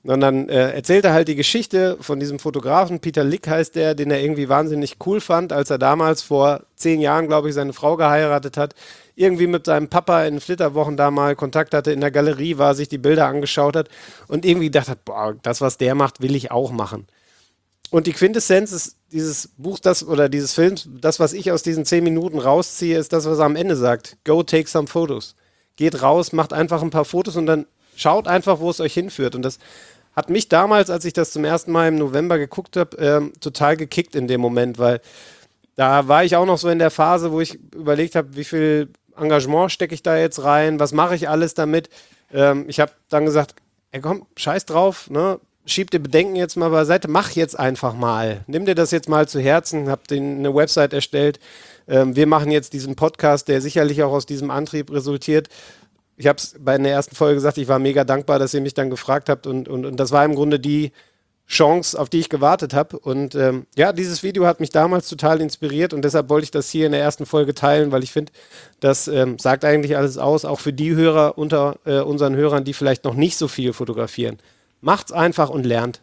Und dann äh, erzählt er halt die Geschichte von diesem Fotografen, Peter Lick heißt der, den er irgendwie wahnsinnig cool fand, als er damals vor zehn Jahren, glaube ich, seine Frau geheiratet hat, irgendwie mit seinem Papa in Flitterwochen da mal Kontakt hatte, in der Galerie war, sich die Bilder angeschaut hat und irgendwie gedacht hat, boah, das, was der macht, will ich auch machen. Und die Quintessenz ist dieses Buch, das oder dieses Films, das, was ich aus diesen zehn Minuten rausziehe, ist das, was er am Ende sagt. Go take some photos. Geht raus, macht einfach ein paar Fotos und dann schaut einfach, wo es euch hinführt. Und das hat mich damals, als ich das zum ersten Mal im November geguckt habe, ähm, total gekickt in dem Moment, weil da war ich auch noch so in der Phase, wo ich überlegt habe, wie viel Engagement stecke ich da jetzt rein, was mache ich alles damit. Ähm, ich habe dann gesagt, ey komm, scheiß drauf, ne? Schieb dir Bedenken jetzt mal beiseite, mach jetzt einfach mal. Nimm dir das jetzt mal zu Herzen, hab den eine Website erstellt. Ähm, wir machen jetzt diesen Podcast, der sicherlich auch aus diesem Antrieb resultiert. Ich habe es bei der ersten Folge gesagt, ich war mega dankbar, dass ihr mich dann gefragt habt und, und, und das war im Grunde die Chance, auf die ich gewartet habe. Und ähm, ja, dieses Video hat mich damals total inspiriert und deshalb wollte ich das hier in der ersten Folge teilen, weil ich finde, das ähm, sagt eigentlich alles aus, auch für die Hörer unter äh, unseren Hörern, die vielleicht noch nicht so viel fotografieren. Macht's einfach und lernt.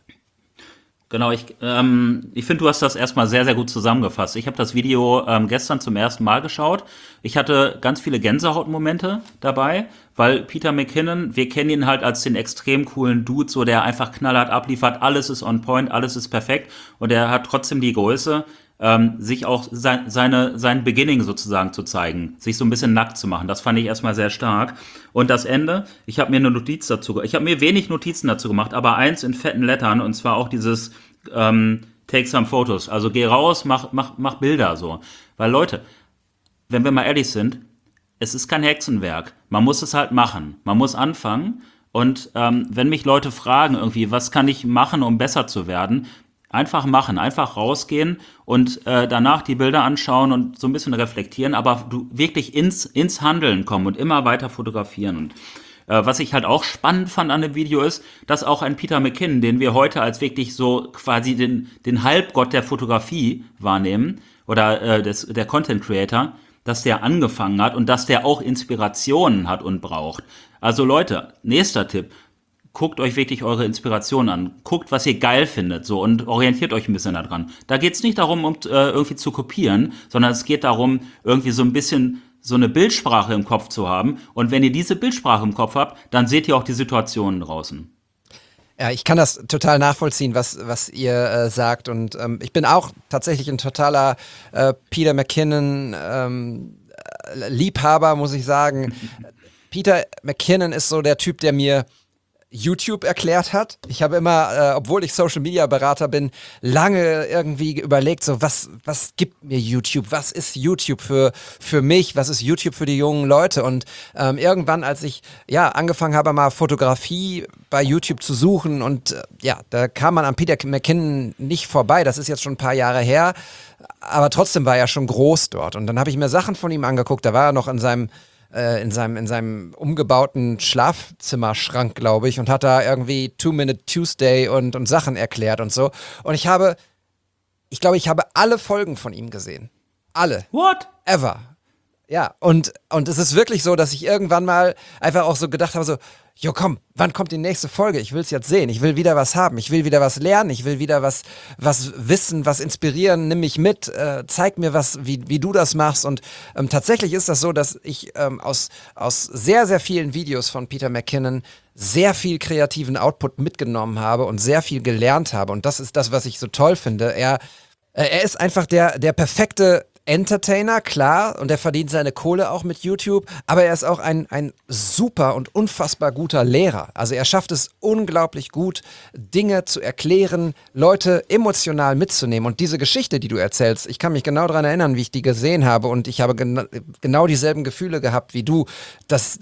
Genau, ich, ähm, ich finde, du hast das erstmal sehr, sehr gut zusammengefasst. Ich habe das Video ähm, gestern zum ersten Mal geschaut. Ich hatte ganz viele Gänsehautmomente dabei, weil Peter McKinnon, wir kennen ihn halt als den extrem coolen Dude, so der einfach knallhart abliefert, alles ist on point, alles ist perfekt und er hat trotzdem die Größe, ähm, sich auch sein, seine, sein Beginning sozusagen zu zeigen, sich so ein bisschen nackt zu machen. Das fand ich erstmal sehr stark. Und das Ende, ich habe mir eine Notiz dazu, ich habe mir wenig Notizen dazu gemacht, aber eins in fetten Lettern und zwar auch dieses ähm, Take some photos. Also geh raus, mach, mach, mach Bilder so. Weil Leute, wenn wir mal ehrlich sind, es ist kein Hexenwerk. Man muss es halt machen. Man muss anfangen. Und ähm, wenn mich Leute fragen irgendwie, was kann ich machen, um besser zu werden, einfach machen, einfach rausgehen und äh, danach die Bilder anschauen und so ein bisschen reflektieren, aber du wirklich ins, ins Handeln kommen und immer weiter fotografieren. Und äh, was ich halt auch spannend fand an dem Video ist, dass auch ein Peter McKinnon, den wir heute als wirklich so quasi den, den Halbgott der Fotografie wahrnehmen oder äh, des, der Content Creator, dass der angefangen hat und dass der auch Inspirationen hat und braucht. Also Leute, nächster Tipp. Guckt euch wirklich eure Inspiration an. Guckt, was ihr geil findet, so, und orientiert euch ein bisschen daran. Da geht es nicht darum, um äh, irgendwie zu kopieren, sondern es geht darum, irgendwie so ein bisschen so eine Bildsprache im Kopf zu haben. Und wenn ihr diese Bildsprache im Kopf habt, dann seht ihr auch die Situationen draußen. Ja, ich kann das total nachvollziehen, was, was ihr äh, sagt. Und ähm, ich bin auch tatsächlich ein totaler äh, Peter McKinnon ähm, Liebhaber, muss ich sagen. Peter McKinnon ist so der Typ, der mir YouTube erklärt hat. Ich habe immer, äh, obwohl ich Social-Media-Berater bin, lange irgendwie überlegt, so was, was gibt mir YouTube? Was ist YouTube für, für mich? Was ist YouTube für die jungen Leute? Und ähm, irgendwann, als ich ja angefangen habe, mal Fotografie bei YouTube zu suchen und äh, ja, da kam man an Peter McKinnon nicht vorbei. Das ist jetzt schon ein paar Jahre her, aber trotzdem war er schon groß dort. Und dann habe ich mir Sachen von ihm angeguckt. Da war er noch in seinem in seinem, in seinem umgebauten Schlafzimmerschrank, glaube ich, und hat da irgendwie Two-Minute Tuesday und, und Sachen erklärt und so. Und ich habe, ich glaube, ich habe alle Folgen von ihm gesehen. Alle. What? Ever. Ja, und, und es ist wirklich so, dass ich irgendwann mal einfach auch so gedacht habe, so, jo komm, wann kommt die nächste Folge? Ich will es jetzt sehen, ich will wieder was haben, ich will wieder was lernen, ich will wieder was, was wissen, was inspirieren, nimm mich mit, äh, zeig mir was, wie, wie du das machst. Und ähm, tatsächlich ist das so, dass ich ähm, aus, aus sehr, sehr vielen Videos von Peter McKinnon sehr viel kreativen Output mitgenommen habe und sehr viel gelernt habe. Und das ist das, was ich so toll finde. Er, äh, er ist einfach der, der perfekte Entertainer, klar, und er verdient seine Kohle auch mit YouTube, aber er ist auch ein, ein super und unfassbar guter Lehrer. Also er schafft es unglaublich gut, Dinge zu erklären, Leute emotional mitzunehmen. Und diese Geschichte, die du erzählst, ich kann mich genau daran erinnern, wie ich die gesehen habe, und ich habe gena- genau dieselben Gefühle gehabt wie du, dass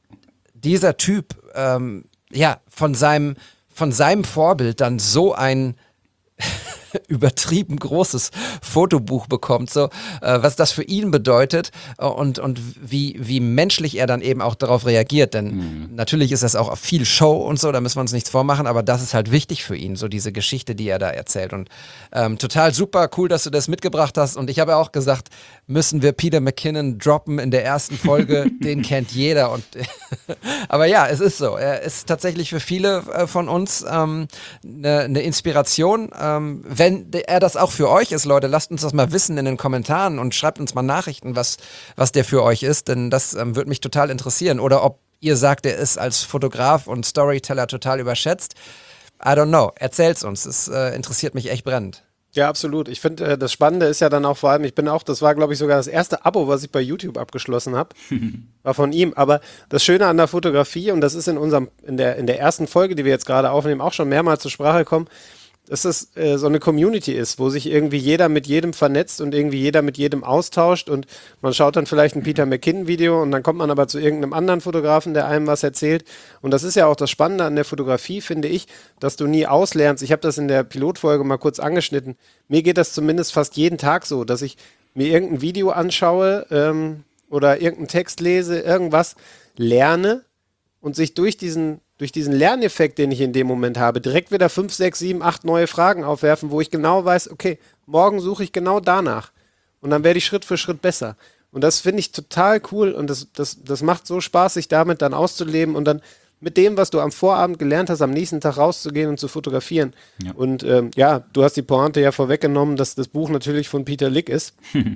dieser Typ ähm, ja von seinem, von seinem Vorbild dann so ein übertrieben großes Fotobuch bekommt, so äh, was das für ihn bedeutet äh, und, und wie, wie menschlich er dann eben auch darauf reagiert. Denn mhm. natürlich ist das auch viel Show und so, da müssen wir uns nichts vormachen, aber das ist halt wichtig für ihn, so diese Geschichte, die er da erzählt. Und ähm, total super, cool, dass du das mitgebracht hast. Und ich habe auch gesagt, müssen wir Peter McKinnon droppen in der ersten Folge, den kennt jeder. Und aber ja, es ist so. Er ist tatsächlich für viele äh, von uns ähm, eine ne Inspiration. Ähm, wenn er das auch für euch ist, Leute, lasst uns das mal wissen in den Kommentaren und schreibt uns mal Nachrichten, was, was der für euch ist, denn das ähm, würde mich total interessieren. Oder ob ihr sagt, er ist als Fotograf und Storyteller total überschätzt. I don't know. Erzählt's uns. Es äh, interessiert mich echt brennend. Ja, absolut. Ich finde, äh, das Spannende ist ja dann auch vor allem, ich bin auch, das war, glaube ich, sogar das erste Abo, was ich bei YouTube abgeschlossen habe, war von ihm. Aber das Schöne an der Fotografie, und das ist in unserem, in der, in der ersten Folge, die wir jetzt gerade aufnehmen, auch schon mehrmals zur Sprache gekommen, dass es äh, so eine Community ist, wo sich irgendwie jeder mit jedem vernetzt und irgendwie jeder mit jedem austauscht und man schaut dann vielleicht ein Peter McKinnon-Video und dann kommt man aber zu irgendeinem anderen Fotografen, der einem was erzählt. Und das ist ja auch das Spannende an der Fotografie, finde ich, dass du nie auslernst. Ich habe das in der Pilotfolge mal kurz angeschnitten. Mir geht das zumindest fast jeden Tag so, dass ich mir irgendein Video anschaue ähm, oder irgendeinen Text lese, irgendwas lerne und sich durch diesen durch diesen Lerneffekt, den ich in dem Moment habe, direkt wieder fünf, sechs, sieben, acht neue Fragen aufwerfen, wo ich genau weiß, okay, morgen suche ich genau danach. Und dann werde ich Schritt für Schritt besser. Und das finde ich total cool und das, das, das macht so Spaß, sich damit dann auszuleben und dann mit dem, was du am Vorabend gelernt hast, am nächsten Tag rauszugehen und zu fotografieren. Ja. Und ähm, ja, du hast die Pointe ja vorweggenommen, dass das Buch natürlich von Peter Lik ist.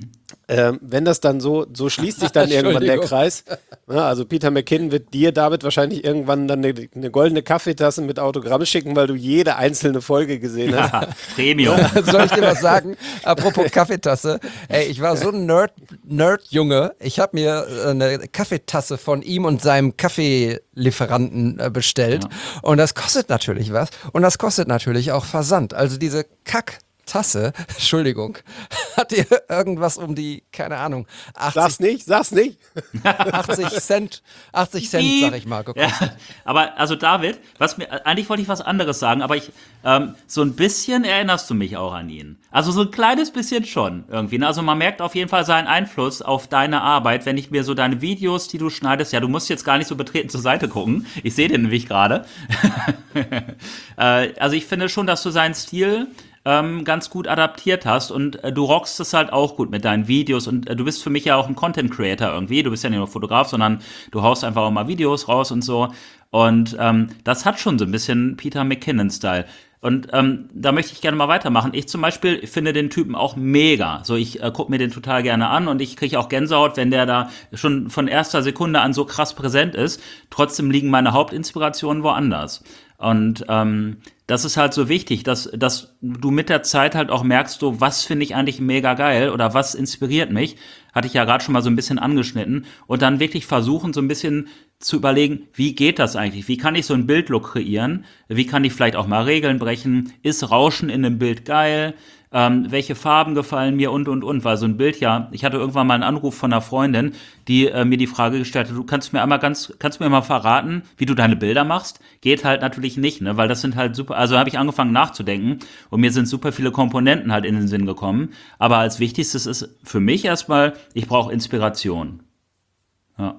ähm, wenn das dann so, so schließt sich dann irgendwann der Kreis. Ja, also Peter McKinnon wird dir damit wahrscheinlich irgendwann dann eine, eine goldene Kaffeetasse mit Autogramm schicken, weil du jede einzelne Folge gesehen hast. Ja, Premium. Soll ich dir was sagen? Apropos Kaffeetasse. Ey, ich war so ein Nerd, Nerd-Junge. Ich habe mir eine Kaffeetasse von ihm und seinem Kaffeelieferanten bestellt. Ja. Und das kostet natürlich was. Und das kostet natürlich auch Versand. Also diese Kacktasse, Entschuldigung, hat ihr irgendwas um die, keine Ahnung, achtzig, sag's nicht, sag's nicht. achtzig Cent, achtzig Cent, sag ich mal, gekostet. Ja, aber also David, was mir, eigentlich wollte ich was anderes sagen, aber ich, ähm, so ein bisschen erinnerst du mich auch an ihn. Also so ein kleines bisschen schon irgendwie. Ne? Also man merkt auf jeden Fall seinen Einfluss auf deine Arbeit, wenn ich mir so deine Videos, die du schneidest, ja, du musst jetzt gar nicht so betreten zur Seite gucken. Ich sehe den nämlich gerade. äh, also ich finde schon, dass du seinen Stil ähm, ganz gut adaptiert hast und äh, du rockst es halt auch gut mit deinen Videos und äh, du bist für mich ja auch ein Content Creator irgendwie. Du bist ja nicht nur Fotograf, sondern du haust einfach auch mal Videos raus und so. Und ähm, das hat schon so ein bisschen Peter McKinnon-Style. Und ähm, da möchte ich gerne mal weitermachen. Ich zum Beispiel finde den Typen auch mega. So, ich äh, gucke mir den total gerne an und ich kriege auch Gänsehaut, wenn der da schon von erster Sekunde an so krass präsent ist. Trotzdem liegen meine Hauptinspirationen woanders. Und ähm, das ist halt so wichtig, dass, dass du mit der Zeit halt auch merkst, so, was finde ich eigentlich mega geil oder was inspiriert mich. Hatte ich ja gerade schon mal so ein bisschen angeschnitten. Und dann wirklich versuchen, so ein bisschen zu überlegen, wie geht das eigentlich? Wie kann ich so einen Bildlook kreieren? Wie kann ich vielleicht auch mal Regeln brechen? Ist Rauschen in einem Bild geil? Ähm, welche Farben gefallen mir und, und, und? Weil so ein Bild ja, ich hatte irgendwann mal einen Anruf von einer Freundin, die äh, mir die Frage gestellt hat, du kannst mir einmal ganz, kannst mir mal verraten, wie du deine Bilder machst? Geht halt natürlich nicht, ne? Weil das sind halt super, also habe ich angefangen nachzudenken und mir sind super viele Komponenten halt in den Sinn gekommen. Aber als Wichtigstes ist für mich erstmal, ich brauche Inspiration. Ja.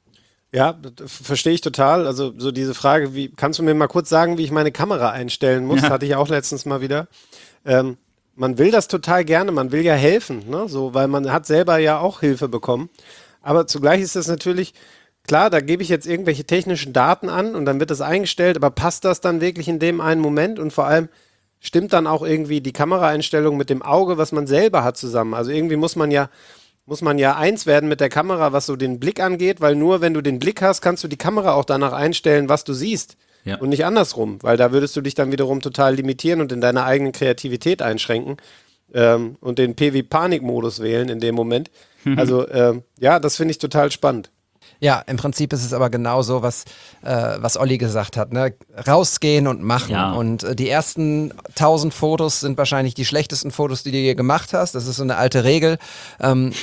Ja, verstehe ich total. Also so diese Frage, wie kannst du mir mal kurz sagen, wie ich meine Kamera einstellen muss? Ja. Hatte ich auch letztens mal wieder. Ähm, man will das total gerne, man will ja helfen, ne? So, weil man hat selber ja auch Hilfe bekommen. Aber zugleich ist das natürlich, klar, da gebe ich jetzt irgendwelche technischen Daten an und dann wird das eingestellt, aber passt das dann wirklich in dem einen Moment? Und vor allem stimmt dann auch irgendwie die Kameraeinstellung mit dem Auge, was man selber hat, zusammen? Also irgendwie muss man ja muss man ja eins werden mit der Kamera, was so den Blick angeht, weil nur wenn du den Blick hast, kannst du die Kamera auch danach einstellen, was du siehst. Ja. Und nicht andersrum, weil da würdest du dich dann wiederum total limitieren und in deiner eigenen Kreativität einschränken ähm, und den P W-Panik-Modus wählen in dem Moment. Mhm. Also ähm, ja, das finde ich total spannend. Ja, im Prinzip ist es aber genauso, was, äh, was Olli gesagt hat, ne? Rausgehen und machen. Ja. Und äh, die ersten tausend Fotos sind wahrscheinlich die schlechtesten Fotos, die du je gemacht hast. Das ist so eine alte Regel. Ähm,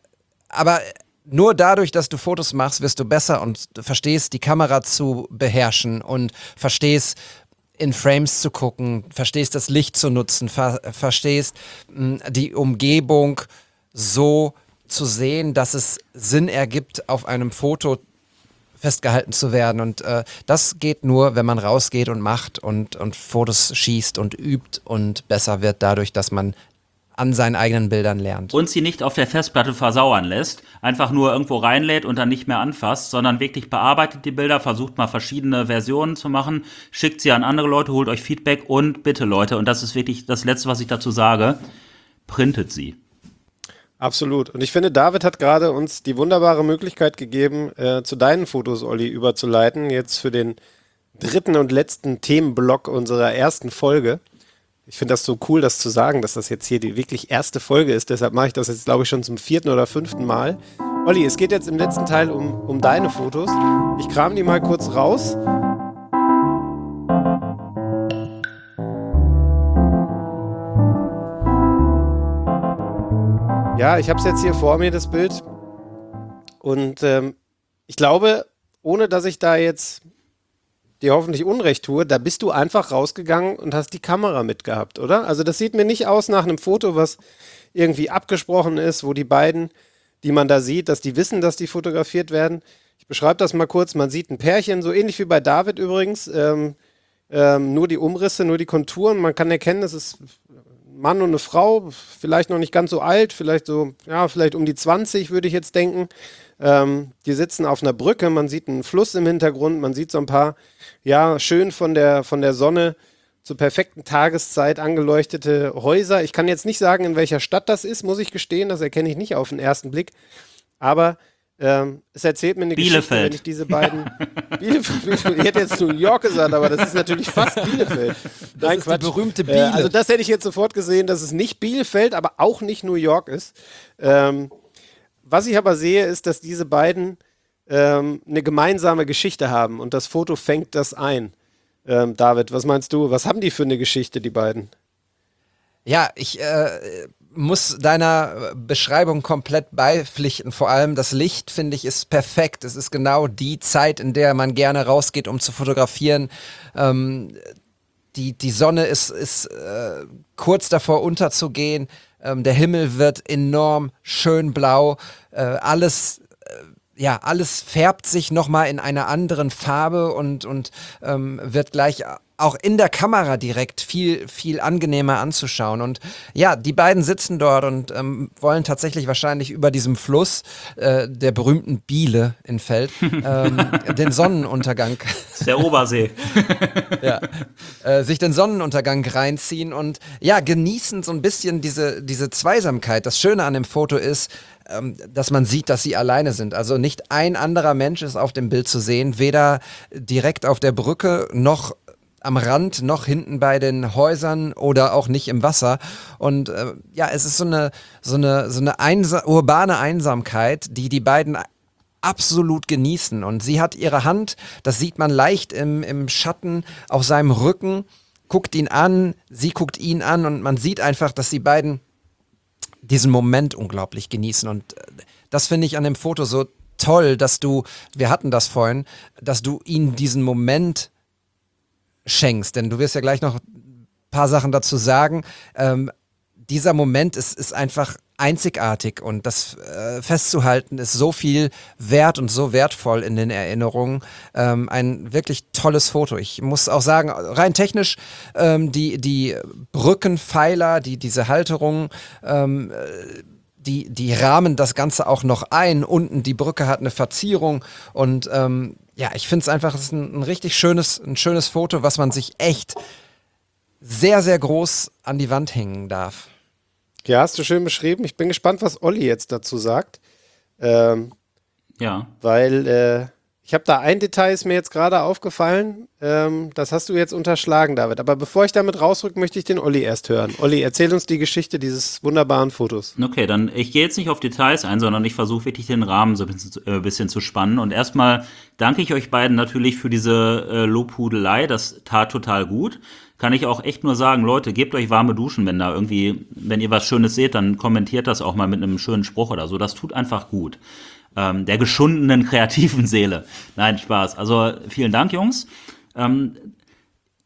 aber nur dadurch, dass du Fotos machst, wirst du besser und verstehst, die Kamera zu beherrschen und verstehst, in Frames zu gucken, verstehst das Licht zu nutzen, ver- verstehst mh, die Umgebung so zu sehen, dass es Sinn ergibt, auf einem Foto festgehalten zu werden. Und äh, das geht nur, wenn man rausgeht und macht und, und Fotos schießt und übt und besser wird dadurch, dass man an seinen eigenen Bildern lernt. Und sie nicht auf der Festplatte versauern lässt, einfach nur irgendwo reinlädt und dann nicht mehr anfasst, sondern wirklich bearbeitet die Bilder, versucht mal verschiedene Versionen zu machen, schickt sie an andere Leute, holt euch Feedback und bitte Leute, und das ist wirklich das Letzte, was ich dazu sage, printet sie. Absolut. Und ich finde, David hat gerade uns die wunderbare Möglichkeit gegeben, äh, zu deinen Fotos, Olli, überzuleiten, jetzt für den dritten und letzten Themenblock unserer ersten Folge. Ich finde das so cool, das zu sagen, dass das jetzt hier die wirklich erste Folge ist. Deshalb mache ich das jetzt, glaube ich, schon zum vierten oder fünften Mal. Olli, es geht jetzt im letzten Teil um, um deine Fotos. Ich kram die mal kurz raus. Ja, ich habe es jetzt hier vor mir, das Bild. Und ähm, ich glaube, ohne dass ich da jetzt dir hoffentlich Unrecht tue, da bist du einfach rausgegangen und hast die Kamera mitgehabt, oder? Also das sieht mir nicht aus nach einem Foto, was irgendwie abgesprochen ist, wo die beiden, die man da sieht, dass die wissen, dass die fotografiert werden. Ich beschreibe das mal kurz. Man sieht ein Pärchen, so ähnlich wie bei David übrigens, ähm, ähm, nur die Umrisse, nur die Konturen. Man kann erkennen, das ist ein Mann und eine Frau, vielleicht noch nicht ganz so alt, vielleicht so, ja, vielleicht um die zwanzig, würde ich jetzt denken. Ähm, die sitzen auf einer Brücke, man sieht einen Fluss im Hintergrund, man sieht so ein paar, ja, schön von der, von der Sonne zur perfekten Tageszeit angeleuchtete Häuser. Ich kann jetzt nicht sagen, in welcher Stadt das ist, muss ich gestehen, das erkenne ich nicht auf den ersten Blick. Aber ähm, es erzählt mir eine Bielefeld. Geschichte, wenn ich diese beiden... Bielefeld, ich hätte jetzt New York gesagt, aber das ist natürlich fast Bielefeld. Das Nein, ist Quatsch. die berühmte Äh, Biele. also das hätte ich jetzt sofort gesehen, dass es nicht Bielefeld, aber auch nicht New York ist. Ähm, was ich aber sehe, ist, dass diese beiden ähm, eine gemeinsame Geschichte haben und das Foto fängt das ein. Ähm, David, was meinst du? Was haben die für eine Geschichte, die beiden? Ja, ich äh, muss deiner Beschreibung komplett beipflichten. Vor allem das Licht, finde ich, ist perfekt. Es ist genau die Zeit, in der man gerne rausgeht, um zu fotografieren. Ähm, die, die Sonne ist, ist äh, kurz davor unterzugehen. Ähm, der Himmel wird enorm schön blau. Äh, alles, äh, ja, alles färbt sich nochmal in einer anderen Farbe und, und ähm, wird gleich auch in der Kamera direkt viel, viel angenehmer anzuschauen. Und ja, die beiden sitzen dort und ähm, wollen tatsächlich wahrscheinlich über diesem Fluss äh, der berühmten Biele in Feld ähm, den Sonnenuntergang. Das ist der Obersee. ja, äh, sich den Sonnenuntergang reinziehen und ja, genießen so ein bisschen diese, diese Zweisamkeit. Das Schöne an dem Foto ist, ähm, dass man sieht, dass sie alleine sind. Also nicht ein anderer Mensch ist auf dem Bild zu sehen, weder direkt auf der Brücke noch am Rand, noch hinten bei den Häusern oder auch nicht im Wasser. Und äh, ja, es ist so eine, so eine, so eine einsa- urbane Einsamkeit, die die beiden absolut genießen. Und sie hat ihre Hand, das sieht man leicht im, im Schatten auf seinem Rücken, guckt ihn an, sie guckt ihn an und man sieht einfach, dass die beiden diesen Moment unglaublich genießen. Und äh, das finde ich an dem Foto so toll, dass du, wir hatten das vorhin, dass du ihnen diesen Moment schenkst, denn du wirst ja gleich noch ein paar Sachen dazu sagen. Ähm, dieser Moment ist, ist einfach einzigartig und das äh, festzuhalten ist so viel wert und so wertvoll in den Erinnerungen. Ähm, ein wirklich tolles Foto. Ich muss auch sagen, rein technisch, ähm, die, die Brückenpfeiler, die, diese Halterungen, ähm, die, die rahmen das Ganze auch noch ein. Unten die Brücke hat eine Verzierung und ähm, ja, ich finde es einfach, es ist ein, ein richtig schönes, ein schönes Foto, was man sich echt sehr, sehr groß an die Wand hängen darf. Ja, hast du schön beschrieben. Ich bin gespannt, was Olli jetzt dazu sagt. Ähm, ja. Weil äh, ich habe da ein Detail, ist mir jetzt gerade aufgefallen. Ähm, das hast du jetzt unterschlagen, David. Aber bevor ich damit rausrück, möchte ich den Olli erst hören. Olli, erzähl uns die Geschichte dieses wunderbaren Fotos. Okay, dann ich gehe jetzt nicht auf Details ein, sondern ich versuche wirklich den Rahmen so ein bisschen, äh, bisschen zu spannen. Und erstmal danke ich euch beiden natürlich für diese äh, Lobhudelei. Das tat total gut. Kann ich auch echt nur sagen, Leute, gebt euch warme Duschen, wenn da irgendwie, wenn ihr was Schönes seht, dann kommentiert das auch mal mit einem schönen Spruch oder so. Das tut einfach gut. Ähm, der geschundenen kreativen Seele. Nein, Spaß. Also vielen Dank, Jungs. Ähm,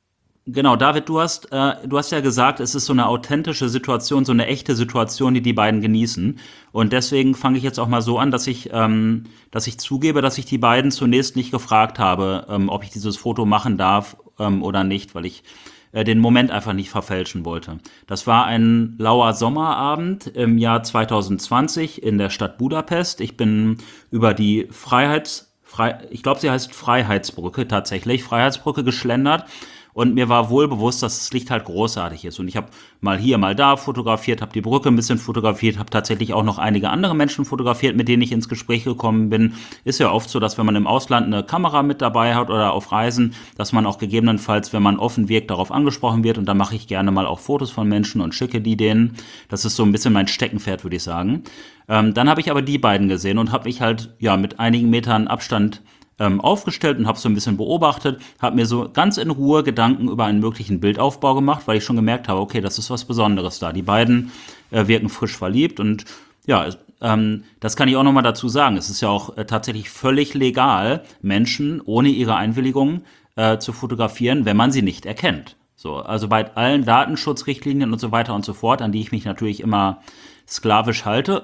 Genau, David, du hast, äh, du hast ja gesagt, es ist so eine authentische Situation, so eine echte Situation, die die beiden genießen. Und deswegen fange ich jetzt auch mal so an, dass ich, ähm, dass ich zugebe, dass ich die beiden zunächst nicht gefragt habe, ähm, ob ich dieses Foto machen darf ähm, oder nicht, weil ich äh, den Moment einfach nicht verfälschen wollte. Das war ein lauer Sommerabend im Jahr zwanzig zwanzig in der Stadt Budapest. Ich bin über die Freiheits, Frei, ich glaube, sie heißt Freiheitsbrücke tatsächlich, Freiheitsbrücke geschlendert. Und mir war wohl bewusst, dass das Licht halt großartig ist. Und ich habe mal hier, mal da fotografiert, habe die Brücke ein bisschen fotografiert, habe tatsächlich auch noch einige andere Menschen fotografiert, mit denen ich ins Gespräch gekommen bin. Ist ja oft so, dass wenn man im Ausland eine Kamera mit dabei hat oder auf Reisen, dass man auch gegebenenfalls, wenn man offen wirkt, darauf angesprochen wird. Und da mache ich gerne mal auch Fotos von Menschen und schicke die denen. Das ist so ein bisschen mein Steckenpferd, würde ich sagen. Ähm, dann habe ich aber die beiden gesehen und habe mich halt ja mit einigen Metern Abstand Ähm, aufgestellt und habe so ein bisschen beobachtet, habe mir so ganz in Ruhe Gedanken über einen möglichen Bildaufbau gemacht, weil ich schon gemerkt habe, okay, das ist was Besonderes da. Die beiden äh, wirken frisch verliebt und ja, ähm, das kann ich auch nochmal dazu sagen. Es ist ja auch äh, tatsächlich völlig legal, Menschen ohne ihre Einwilligung äh, zu fotografieren, wenn man sie nicht erkennt. So, also bei allen Datenschutzrichtlinien und so weiter und so fort, an die ich mich natürlich immer sklavisch halte,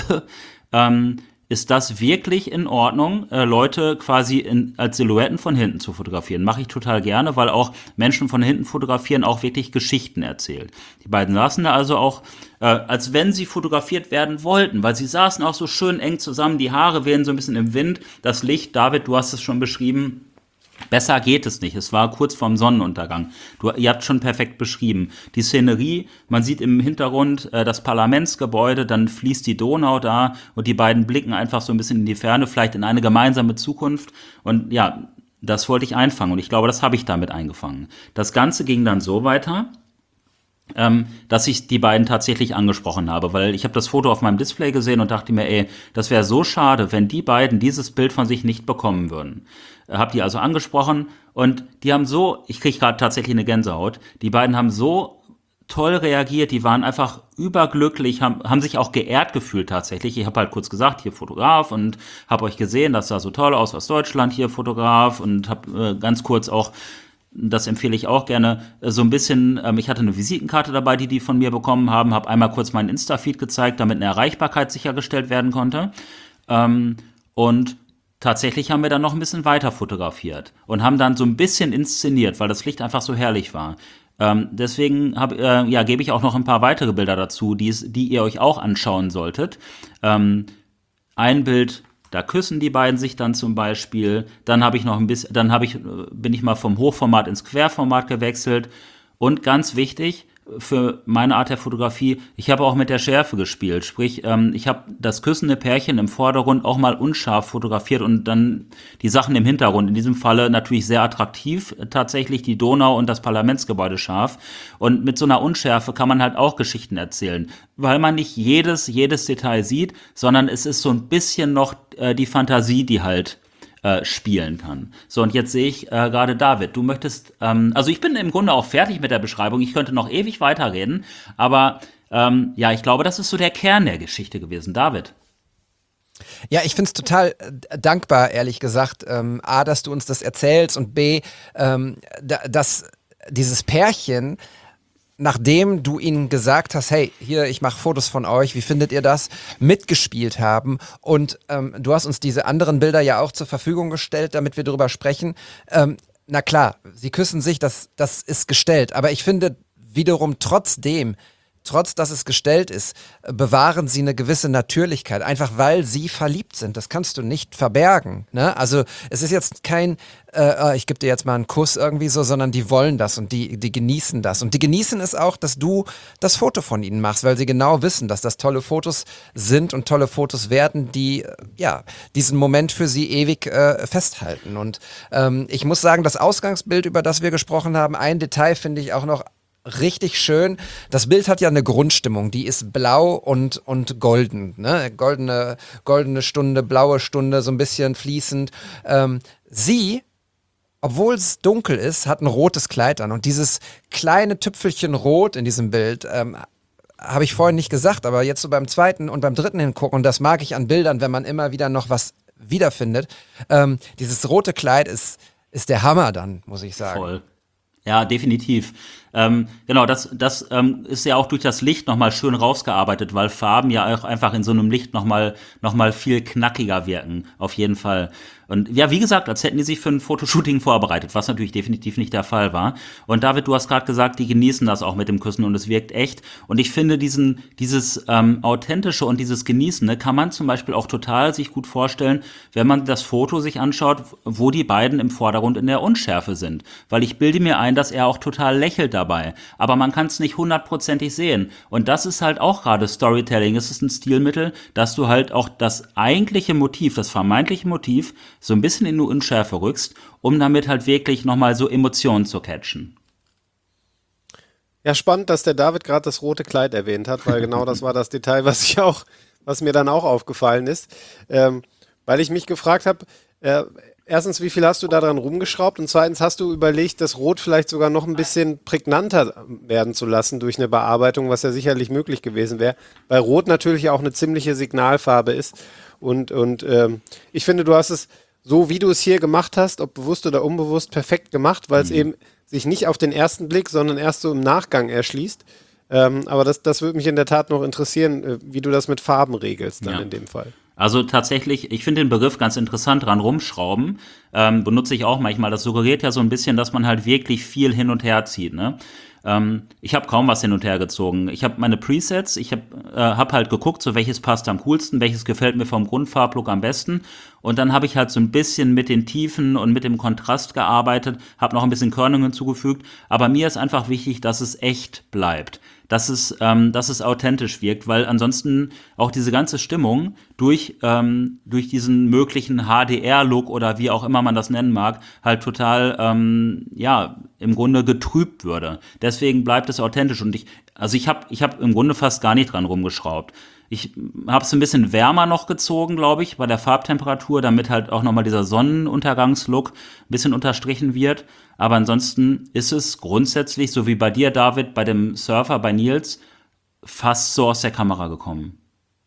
ähm, ist das wirklich in Ordnung, äh, Leute quasi in, als Silhouetten von hinten zu fotografieren. Mache ich total gerne, weil auch Menschen von hinten fotografieren auch wirklich Geschichten erzählt. Die beiden saßen da also auch, äh, als wenn sie fotografiert werden wollten, weil sie saßen auch so schön eng zusammen, die Haare wehen so ein bisschen im Wind, das Licht, David, du hast es schon beschrieben, besser geht es nicht. Es war kurz vorm Sonnenuntergang. Du, ihr habt schon perfekt beschrieben. Die Szenerie, man sieht im Hintergrund äh, das Parlamentsgebäude, dann fließt die Donau da und die beiden blicken einfach so ein bisschen in die Ferne, vielleicht in eine gemeinsame Zukunft. Und ja, das wollte ich einfangen und ich glaube, das habe ich damit eingefangen. Das Ganze ging dann so weiter, ähm, dass ich die beiden tatsächlich angesprochen habe, weil ich habe das Foto auf meinem Display gesehen und dachte mir, ey, das wäre so schade, wenn die beiden dieses Bild von sich nicht bekommen würden. Hab die also angesprochen und die haben so, ich kriege gerade tatsächlich eine Gänsehaut, die beiden haben so toll reagiert, die waren einfach überglücklich, haben, haben sich auch geehrt gefühlt tatsächlich. Ich habe halt kurz gesagt, hier Fotograf und habe euch gesehen, das sah so toll aus aus Deutschland, hier Fotograf und habe äh, ganz kurz auch, das empfehle ich auch gerne, äh, so ein bisschen, ähm, ich hatte eine Visitenkarte dabei, die die von mir bekommen haben, habe einmal kurz meinen Insta-Feed gezeigt, damit eine Erreichbarkeit sichergestellt werden konnte ähm, und tatsächlich haben wir dann noch ein bisschen weiter fotografiert und haben dann so ein bisschen inszeniert, weil das Licht einfach so herrlich war. Ähm, deswegen hab, äh, ja, gebe ich auch noch ein paar weitere Bilder dazu, die's, die ihr euch auch anschauen solltet. Ähm, ein Bild, da küssen die beiden sich dann zum Beispiel. Dann habe ich noch ein bisschen, dann habe ich, bin ich mal vom Hochformat ins Querformat gewechselt. Und ganz wichtig für meine Art der Fotografie, ich habe auch mit der Schärfe gespielt. Sprich, ähm, ich habe das küssende Pärchen im Vordergrund auch mal unscharf fotografiert und dann die Sachen im Hintergrund. In diesem Falle natürlich sehr attraktiv, tatsächlich die Donau und das Parlamentsgebäude scharf. Und mit so einer Unschärfe kann man halt auch Geschichten erzählen, weil man nicht jedes, jedes Detail sieht, sondern es ist so ein bisschen noch äh, die Fantasie, die halt Äh, spielen kann. So, und jetzt sehe ich äh, gerade David, du möchtest, ähm, also ich bin im Grunde auch fertig mit der Beschreibung, ich könnte noch ewig weiterreden, aber ähm, ja, ich glaube, das ist so der Kern der Geschichte gewesen. David? Ja, ich finde es total äh, dankbar, ehrlich gesagt, ähm, A, dass du uns das erzählst und B, ähm, da, dass dieses Pärchen, nachdem du ihnen gesagt hast, hey, hier, ich mache Fotos von euch, wie findet ihr das, mitgespielt haben und ähm, du hast uns diese anderen Bilder ja auch zur Verfügung gestellt, damit wir darüber sprechen. Ähm, na klar, sie küssen sich, das, das ist gestellt, aber ich finde wiederum trotzdem, trotz dass es gestellt ist, bewahren sie eine gewisse Natürlichkeit, einfach weil sie verliebt sind. Das kannst du nicht verbergen. Ne? Also es ist jetzt kein, äh, ich gebe dir jetzt mal einen Kuss irgendwie so, sondern die wollen das und die, die genießen das. Und die genießen es auch, dass du das Foto von ihnen machst, weil sie genau wissen, dass das tolle Fotos sind und tolle Fotos werden, die ja diesen Moment für sie ewig äh, festhalten. Und ähm, ich muss sagen, das Ausgangsbild, über das wir gesprochen haben, ein Detail finde ich auch noch richtig schön. Das Bild hat ja eine Grundstimmung, die ist blau und, und golden, ne? Goldene, goldene Stunde, blaue Stunde, so ein bisschen fließend. Ähm, sie, obwohl es dunkel ist, hat ein rotes Kleid an und dieses kleine Tüpfelchen Rot in diesem Bild, ähm, habe ich vorhin nicht gesagt, aber jetzt so beim zweiten und beim dritten hingucken, und das mag ich an Bildern, wenn man immer wieder noch was wiederfindet, ähm, dieses rote Kleid ist, ist der Hammer dann, muss ich sagen. Voll. Ja, definitiv. Ähm, genau, das, das ähm, ist ja auch durch das Licht nochmal schön rausgearbeitet, weil Farben ja auch einfach in so einem Licht nochmal noch mal viel knackiger wirken, auf jeden Fall. Und ja, wie gesagt, als hätten die sich für ein Fotoshooting vorbereitet, was natürlich definitiv nicht der Fall war. Und David, du hast gerade gesagt, die genießen das auch mit dem Küssen und es wirkt echt. Und ich finde, diesen, dieses ähm, Authentische und dieses Genießende kann man zum Beispiel auch total sich gut vorstellen, wenn man das Foto sich anschaut, wo die beiden im Vordergrund in der Unschärfe sind. Weil ich bilde mir ein, dass er auch total lächelt dabei. Aber man kann es nicht hundertprozentig sehen. Und das ist halt auch gerade Storytelling. Es ist ein Stilmittel, dass du halt auch das eigentliche Motiv, das vermeintliche Motiv, so ein bisschen in die Unschärfe rückst, um damit halt wirklich nochmal so Emotionen zu catchen. Ja, spannend, dass der David gerade das rote Kleid erwähnt hat, weil genau das war das Detail, was ich auch, was mir dann auch aufgefallen ist. Ähm, weil ich mich gefragt habe, äh, erstens, wie viel hast du daran rumgeschraubt? Und zweitens, hast du überlegt, das Rot vielleicht sogar noch ein bisschen prägnanter werden zu lassen durch eine Bearbeitung, was ja sicherlich möglich gewesen wäre, weil Rot natürlich auch eine ziemliche Signalfarbe ist. Und, und ähm, ich finde, du hast es so, wie du es hier gemacht hast, ob bewusst oder unbewusst, perfekt gemacht, weil es mhm. eben sich nicht auf den ersten Blick, sondern erst so im Nachgang erschließt. Ähm, aber das, das würde mich in der Tat noch interessieren, äh, wie du das mit Farben regelst dann ja. in dem Fall. Also tatsächlich, ich finde den Begriff ganz interessant, dran rumschrauben, ähm, benutze ich auch manchmal. Das suggeriert ja so ein bisschen, dass man halt wirklich viel hin und her zieht, ne? Ähm, ich habe kaum was hin und her gezogen. Ich habe meine Presets, ich habe äh, hab halt geguckt, so welches passt am coolsten, welches gefällt mir vom Grundfarblook am besten. Und dann habe ich halt so ein bisschen mit den Tiefen und mit dem Kontrast gearbeitet, habe noch ein bisschen Körnung hinzugefügt. Aber mir ist einfach wichtig, dass es echt bleibt. Dass es, ähm, dass es authentisch wirkt, weil ansonsten auch diese ganze Stimmung durch, ähm, durch diesen möglichen H D R-Look oder wie auch immer man das nennen mag, halt total, ähm, ja, im Grunde getrübt würde. Deswegen bleibt es authentisch und ich, also ich habe ich hab im Grunde fast gar nicht dran rumgeschraubt. Ich habe es ein bisschen wärmer noch gezogen, glaube ich, bei der Farbtemperatur, damit halt auch nochmal dieser Sonnenuntergangslook ein bisschen unterstrichen wird. Aber ansonsten ist es grundsätzlich, so wie bei dir, David, bei dem Surfer, bei Nils, fast so aus der Kamera gekommen.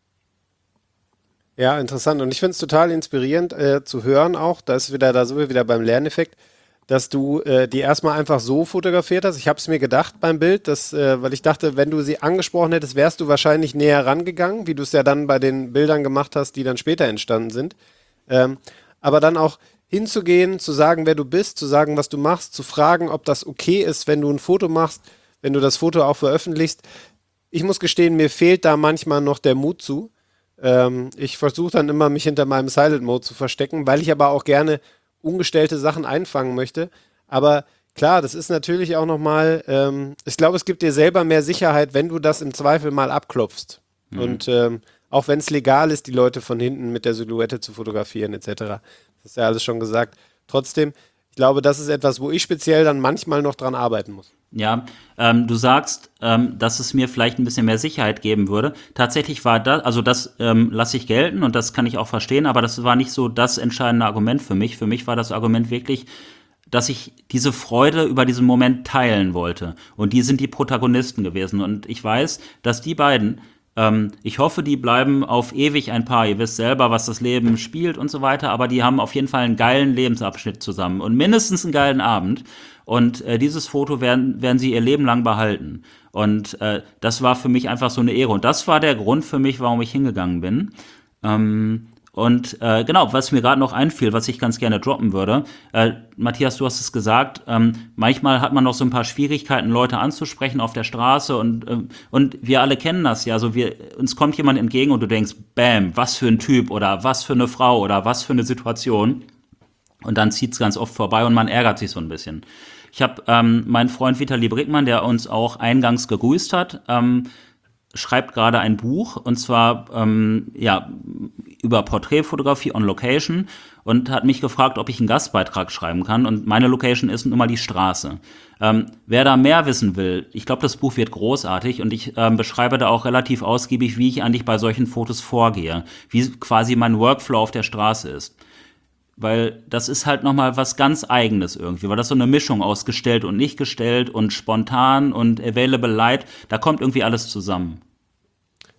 Ja, interessant. Und ich finde es total inspirierend äh, zu hören auch, da ist wieder, da sind wir wieder beim Lerneffekt, dass du äh, die erstmal einfach so fotografiert hast. Ich habe es mir gedacht beim Bild, dass, äh, weil ich dachte, wenn du sie angesprochen hättest, wärst du wahrscheinlich näher rangegangen, wie du es ja dann bei den Bildern gemacht hast, die dann später entstanden sind. Ähm, aber dann auch hinzugehen, zu sagen, wer du bist, zu sagen, was du machst, zu fragen, ob das okay ist, wenn du ein Foto machst, wenn du das Foto auch veröffentlichst. Ich muss gestehen, mir fehlt da manchmal noch der Mut zu. Ähm, ich versuche dann immer, mich hinter meinem Silent Mode zu verstecken, weil ich aber auch gerne ungestellte Sachen einfangen möchte. Aber klar, das ist natürlich auch nochmal, ähm, ich glaube, es gibt dir selber mehr Sicherheit, wenn du das im Zweifel mal abklopfst. Mhm. Und ähm, auch wenn es legal ist, die Leute von hinten mit der Silhouette zu fotografieren et cetera. Das ist ja alles schon gesagt. Trotzdem, ich glaube, das ist etwas, wo ich speziell dann manchmal noch dran arbeiten muss. Ja, ähm, du sagst, ähm, dass es mir vielleicht ein bisschen mehr Sicherheit geben würde. Tatsächlich war das, also das ähm, lasse ich gelten und das kann ich auch verstehen, aber das war nicht so das entscheidende Argument für mich. Für mich war das Argument wirklich, dass ich diese Freude über diesen Moment teilen wollte. Und die sind die Protagonisten gewesen. Und ich weiß, dass die beiden, ähm, ich hoffe, die bleiben auf ewig ein Paar. Ihr wisst selber, was das Leben spielt und so weiter, aber die haben auf jeden Fall einen geilen Lebensabschnitt zusammen und mindestens einen geilen Abend. Und äh, dieses Foto werden, werden sie ihr Leben lang behalten. Und äh, das war für mich einfach so eine Ehre. Und das war der Grund für mich, warum ich hingegangen bin. Ähm, und äh, genau, was mir gerade noch einfiel, was ich ganz gerne droppen würde. Äh, Matthias, du hast es gesagt, ähm, manchmal hat man noch so ein paar Schwierigkeiten, Leute anzusprechen auf der Straße. Und, äh, und wir alle kennen das ja. Also wir, uns kommt jemand entgegen und du denkst, bam, was für ein Typ oder was für eine Frau oder was für eine Situation. Und dann zieht es ganz oft vorbei und man ärgert sich so ein bisschen. Ich habe ähm, meinen Freund Vitali Brickmann, der uns auch eingangs gegrüßt hat, ähm, schreibt gerade ein Buch und zwar ähm, ja über Porträtfotografie on Location und hat mich gefragt, ob ich einen Gastbeitrag schreiben kann. Und meine Location ist nun mal die Straße. Ähm, wer da mehr wissen will, ich glaube, das Buch wird großartig und ich ähm, beschreibe da auch relativ ausgiebig, wie ich eigentlich bei solchen Fotos vorgehe, wie quasi mein Workflow auf der Straße ist. Weil das ist halt nochmal was ganz Eigenes irgendwie, weil das so eine Mischung aus gestellt und nicht gestellt und spontan und available light, da kommt irgendwie alles zusammen.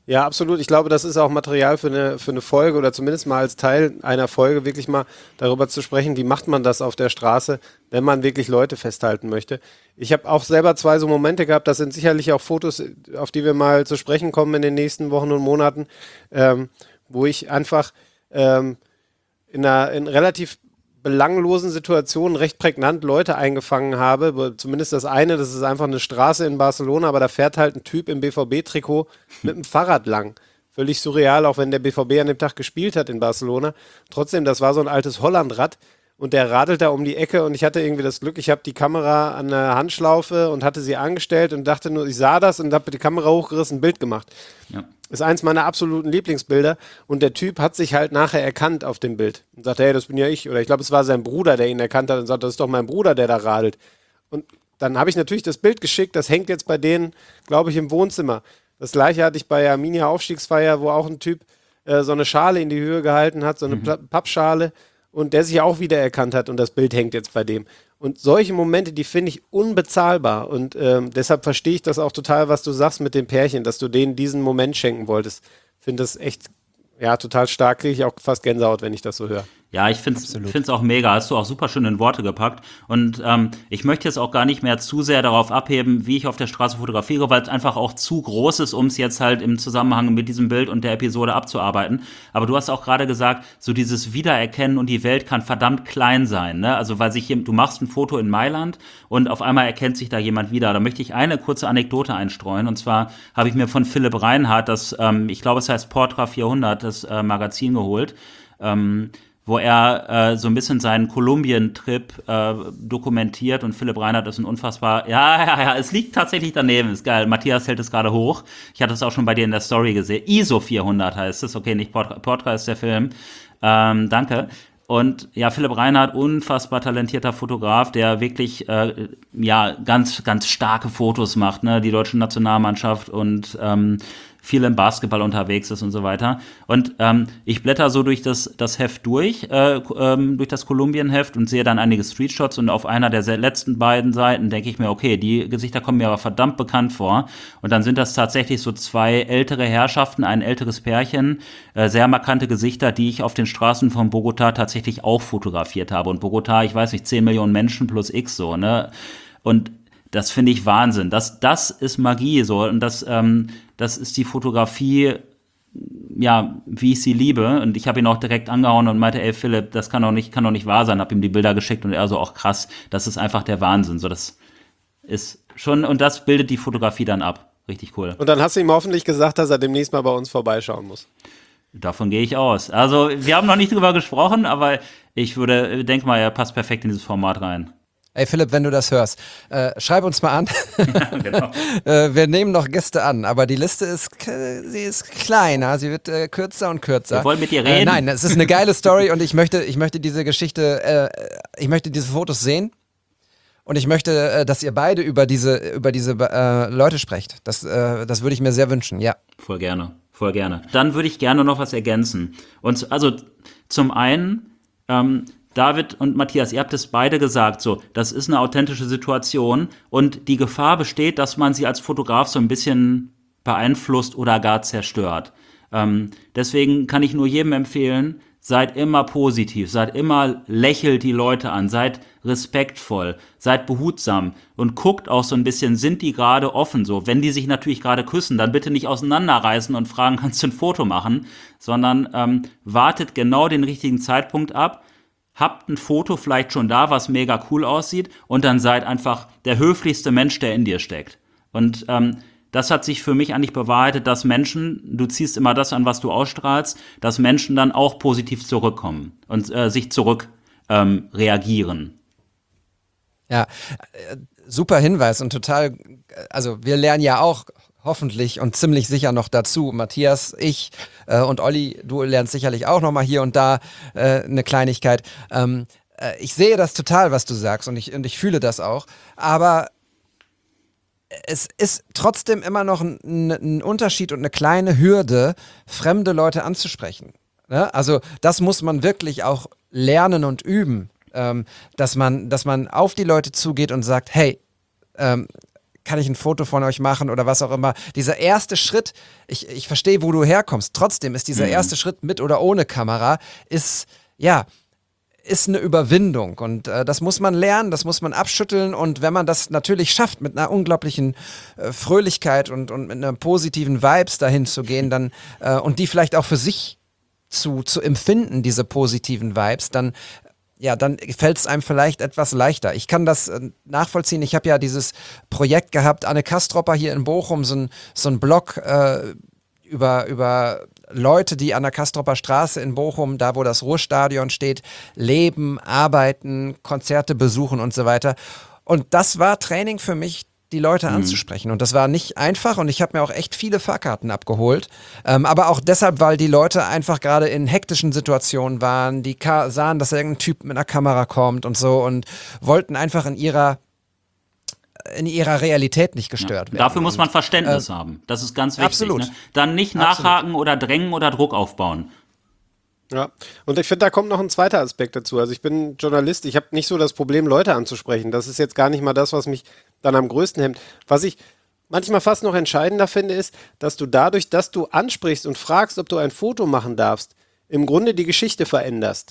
Ja, absolut. Ich glaube, das ist auch Material für eine, für eine Folge oder zumindest mal als Teil einer Folge wirklich mal darüber zu sprechen, wie macht man das auf der Straße, wenn man wirklich Leute festhalten möchte. Ich habe auch selber zwei so Momente gehabt, das sind sicherlich auch Fotos, auf die wir mal zu sprechen kommen in den nächsten Wochen und Monaten, ähm, wo ich einfach ähm, in einer in relativ belanglosen Situationen recht prägnant Leute eingefangen habe. Zumindest das eine, das ist einfach eine Straße in Barcelona, aber da fährt halt ein Typ im B V B-Trikot mit dem Fahrrad lang. Völlig surreal, auch wenn der B V B an dem Tag gespielt hat in Barcelona. Trotzdem, das war so ein altes Hollandrad und der radelt da um die Ecke und ich hatte irgendwie das Glück, ich habe die Kamera an der Handschlaufe und hatte sie angestellt und dachte nur, ich sah das und habe die Kamera hochgerissen, ein Bild gemacht. Ja. Ist eins meiner absoluten Lieblingsbilder und der Typ hat sich halt nachher erkannt auf dem Bild und sagte, hey, das bin ja ich. Oder ich glaube, es war sein Bruder, der ihn erkannt hat und sagte, das ist doch mein Bruder, der da radelt. Und dann habe ich natürlich das Bild geschickt, das hängt jetzt bei denen, glaube ich, im Wohnzimmer. Das gleiche hatte ich bei Arminia Aufstiegsfeier, wo auch ein Typ äh, so eine Schale in die Höhe gehalten hat, so eine mhm. Pappschale und der sich auch wiedererkannt hat und das Bild hängt jetzt bei dem. Und solche Momente, die finde ich unbezahlbar und ähm, deshalb verstehe ich das auch total, was du sagst mit dem Pärchen, dass du denen diesen Moment schenken wolltest. Finde das echt, ja, total stark, kriege ich auch fast Gänsehaut, wenn ich das so höre. Ja, ich finde es auch mega, hast du auch super schön in Worte gepackt und ähm, ich möchte jetzt auch gar nicht mehr zu sehr darauf abheben, wie ich auf der Straße fotografiere, weil es einfach auch zu groß ist, um es jetzt halt im Zusammenhang mit diesem Bild und der Episode abzuarbeiten, aber du hast auch gerade gesagt, so dieses Wiedererkennen und die Welt kann verdammt klein sein, ne? Also weil sich hier, du machst ein Foto in Mailand und auf einmal erkennt sich da jemand wieder, da möchte ich eine kurze Anekdote einstreuen und zwar habe ich mir von Philipp Reinhardt das, ähm, ich glaube es heißt Portra vierhundert, das äh, Magazin geholt, ähm, wo er äh, so ein bisschen seinen Kolumbien-Trip äh, dokumentiert und Philipp Reinhardt ist ein unfassbar, ja, ja, ja, es liegt tatsächlich daneben, ist geil, Matthias hält es gerade hoch, ich hatte es auch schon bei dir in der Story gesehen, I S O vierhundert heißt es, okay, nicht Portra, Portra ist der Film, ähm, danke. Und ja, Philipp Reinhardt, unfassbar talentierter Fotograf, der wirklich äh, ja ganz, ganz starke Fotos macht, ne, die deutsche Nationalmannschaft und ähm, viel im Basketball unterwegs ist und so weiter. Und ähm, ich blätter so durch das, das Heft durch, äh, ähm, durch das Kolumbien-Heft und sehe dann einige Streetshots und auf einer der letzten beiden Seiten denke ich mir, okay, die Gesichter kommen mir aber verdammt bekannt vor. Und dann sind das tatsächlich so zwei ältere Herrschaften, ein älteres Pärchen, äh, sehr markante Gesichter, die ich auf den Straßen von Bogotá tatsächlich auch fotografiert habe. Und Bogotá, ich weiß nicht, zehn Millionen Menschen plus X so, ne? Und das finde ich Wahnsinn. Das, das ist Magie so und das, ähm, das ist die Fotografie, ja, wie ich sie liebe. Und ich habe ihn auch direkt angehauen und meinte, ey Philipp, das kann doch nicht, kann doch nicht wahr sein. Hab ihm die Bilder geschickt und er so, auch krass, das ist einfach der Wahnsinn. So, das ist schon, und das bildet die Fotografie dann ab. Richtig cool. Und dann hast du ihm hoffentlich gesagt, dass er demnächst mal bei uns vorbeischauen muss. Davon gehe ich aus. Also, wir haben noch nicht drüber gesprochen, aber ich würde, denke mal, er passt perfekt in dieses Format rein. Ey Philipp, wenn du das hörst, äh, schreib uns mal an. Ja, genau. äh, wir nehmen noch Gäste an, aber die Liste ist, sie ist kleiner, sie wird äh, kürzer und kürzer. Wir wollen mit dir reden. Äh, nein, es ist eine geile Story und ich möchte, ich möchte diese Geschichte, äh, ich möchte diese Fotos sehen und ich möchte, äh, dass ihr beide über diese, über diese äh, Leute sprecht. Das, äh, das würde ich mir sehr wünschen, ja. Voll gerne, voll gerne. Dann würde ich gerne noch was ergänzen. Und also zum einen, ähm, David und Matthias, ihr habt es beide gesagt, so, das ist eine authentische Situation und die Gefahr besteht, dass man sie als Fotograf so ein bisschen beeinflusst oder gar zerstört. Ähm, deswegen kann ich nur jedem empfehlen, seid immer positiv, seid immer, lächelt die Leute an, seid respektvoll, seid behutsam und guckt auch so ein bisschen, sind die gerade offen so. Wenn die sich natürlich gerade küssen, dann bitte nicht auseinanderreißen und fragen, kannst du ein Foto machen, sondern ähm, wartet genau den richtigen Zeitpunkt ab, habt ein Foto vielleicht schon da, was mega cool aussieht und dann seid einfach der höflichste Mensch, der in dir steckt. Und ähm, das hat sich für mich eigentlich bewahrheitet, dass Menschen, du ziehst immer das an, was du ausstrahlst, dass Menschen dann auch positiv zurückkommen und äh, sich zurück ähm, reagieren. Ja, äh, super Hinweis und total, also wir lernen ja auch hoffentlich und ziemlich sicher noch dazu. Matthias, ich äh, und Olli, du lernst sicherlich auch noch mal hier und da äh, eine Kleinigkeit. Ähm, äh, ich sehe das total, was du sagst und ich, und ich fühle das auch, aber es ist trotzdem immer noch ein, ein Unterschied und eine kleine Hürde, fremde Leute anzusprechen. Ne? Also das muss man wirklich auch lernen und üben, ähm, dass man, dass man auf die Leute zugeht und sagt, hey, ähm, kann ich ein Foto von euch machen oder was auch immer. Dieser erste Schritt, ich, ich verstehe, wo du herkommst. Trotzdem ist dieser mhm. erste Schritt mit oder ohne Kamera, ist, ja, ist eine Überwindung und äh, das muss man lernen, das muss man abschütteln und wenn man das natürlich schafft, mit einer unglaublichen äh, Fröhlichkeit und, und mit einer positiven Vibes dahin zu gehen, dann äh, und die vielleicht auch für sich zu, zu empfinden, diese positiven Vibes, dann ja, dann fällt es einem vielleicht etwas leichter. Ich kann das äh, nachvollziehen. Ich habe ja dieses Projekt gehabt, Anne Kastropper hier in Bochum, so ein, so ein Blog äh, über, über Leute, die an der Kastropper Straße in Bochum, da wo das Ruhrstadion steht, leben, arbeiten, Konzerte besuchen und so weiter. Und das war Training für mich, die Leute mhm. anzusprechen. Und das war nicht einfach und ich habe mir auch echt viele Fahrkarten abgeholt. Ähm, aber auch deshalb, weil die Leute einfach gerade in hektischen Situationen waren, die ka- sahen, dass irgendein Typ mit einer Kamera kommt und so und wollten einfach in ihrer in ihrer Realität nicht gestört ja. werden. Dafür muss man Verständnis äh, haben. Das ist ganz wichtig. Absolut. Ne? Dann nicht nachhaken absolut. Oder drängen oder Druck aufbauen. Ja, und ich finde, da kommt noch ein zweiter Aspekt dazu. Also ich bin Journalist, ich habe nicht so das Problem, Leute anzusprechen. Das ist jetzt gar nicht mal das, was mich dann am größten hemmt. Was ich manchmal fast noch entscheidender finde, ist, dass du dadurch, dass du ansprichst und fragst, ob du ein Foto machen darfst, im Grunde die Geschichte veränderst.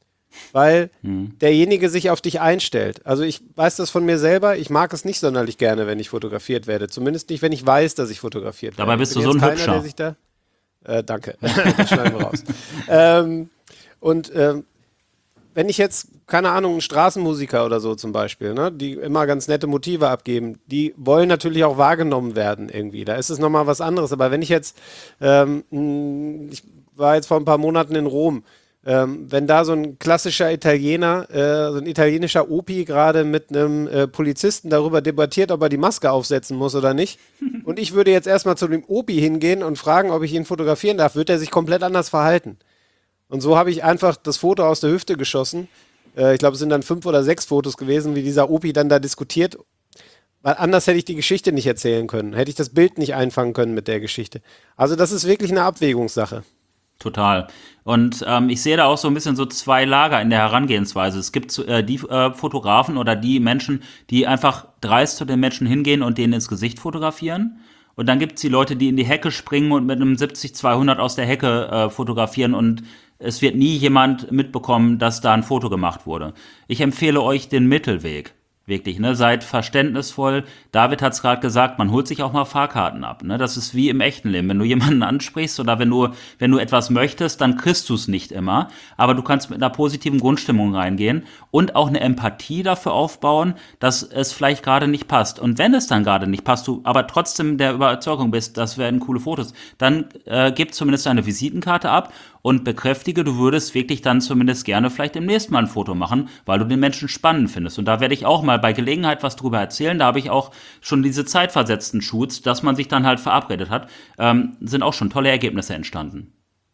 Weil hm. derjenige sich auf dich einstellt. Also ich weiß das von mir selber, ich mag es nicht sonderlich gerne, wenn ich fotografiert werde. Zumindest nicht, wenn ich weiß, dass ich fotografiert werde. Dabei bist du so ein keiner, Hübscher. Der sich da äh, danke, das schneiden wir raus. ähm, und ähm, wenn ich jetzt, keine Ahnung, ein Straßenmusiker oder so zum Beispiel, ne, die immer ganz nette Motive abgeben, die wollen natürlich auch wahrgenommen werden irgendwie. Da ist es nochmal was anderes. Aber wenn ich jetzt, ähm, ich war jetzt vor ein paar Monaten in Rom, Ähm, wenn da so ein klassischer Italiener, äh, so ein italienischer Opi gerade mit einem äh, Polizisten darüber debattiert, ob er die Maske aufsetzen muss oder nicht, und ich würde jetzt erstmal zu dem Opi hingehen und fragen, ob ich ihn fotografieren darf, wird er sich komplett anders verhalten. Und so habe ich einfach das Foto aus der Hüfte geschossen. Äh, ich glaube, es sind dann fünf oder sechs Fotos gewesen, wie dieser Opi dann da diskutiert. Weil anders hätte ich die Geschichte nicht erzählen können. Hätte ich das Bild nicht einfangen können mit der Geschichte. Also das ist wirklich eine Abwägungssache. Total. Und ähm, ich sehe da auch so ein bisschen so zwei Lager in der Herangehensweise. Es gibt äh, die äh, Fotografen oder die Menschen, die einfach dreist zu den Menschen hingehen und denen ins Gesicht fotografieren. Und dann gibt es die Leute, die in die Hecke springen und mit einem siebzig zweihundert aus der Hecke äh, fotografieren und es wird nie jemand mitbekommen, dass da ein Foto gemacht wurde. Ich empfehle euch den Mittelweg. Wirklich, ne? Seid verständnisvoll. David hat es gerade gesagt, man holt sich auch mal Fahrkarten ab. Ne? Das ist wie im echten Leben. Wenn du jemanden ansprichst oder wenn du, wenn du etwas möchtest, dann kriegst du es nicht immer. Aber du kannst mit einer positiven Grundstimmung reingehen und auch eine Empathie dafür aufbauen, dass es vielleicht gerade nicht passt. Und wenn es dann gerade nicht passt, du aber trotzdem der Überzeugung bist, das werden coole Fotos, dann äh, gib zumindest eine Visitenkarte ab und bekräftige, du würdest wirklich dann zumindest gerne vielleicht im nächsten Mal ein Foto machen, weil du den Menschen spannend findest. Und da werde ich auch mal bei Gelegenheit was drüber erzählen. Da habe ich auch schon diese zeitversetzten Shoots, dass man sich dann halt verabredet hat, ähm, sind auch schon tolle Ergebnisse entstanden.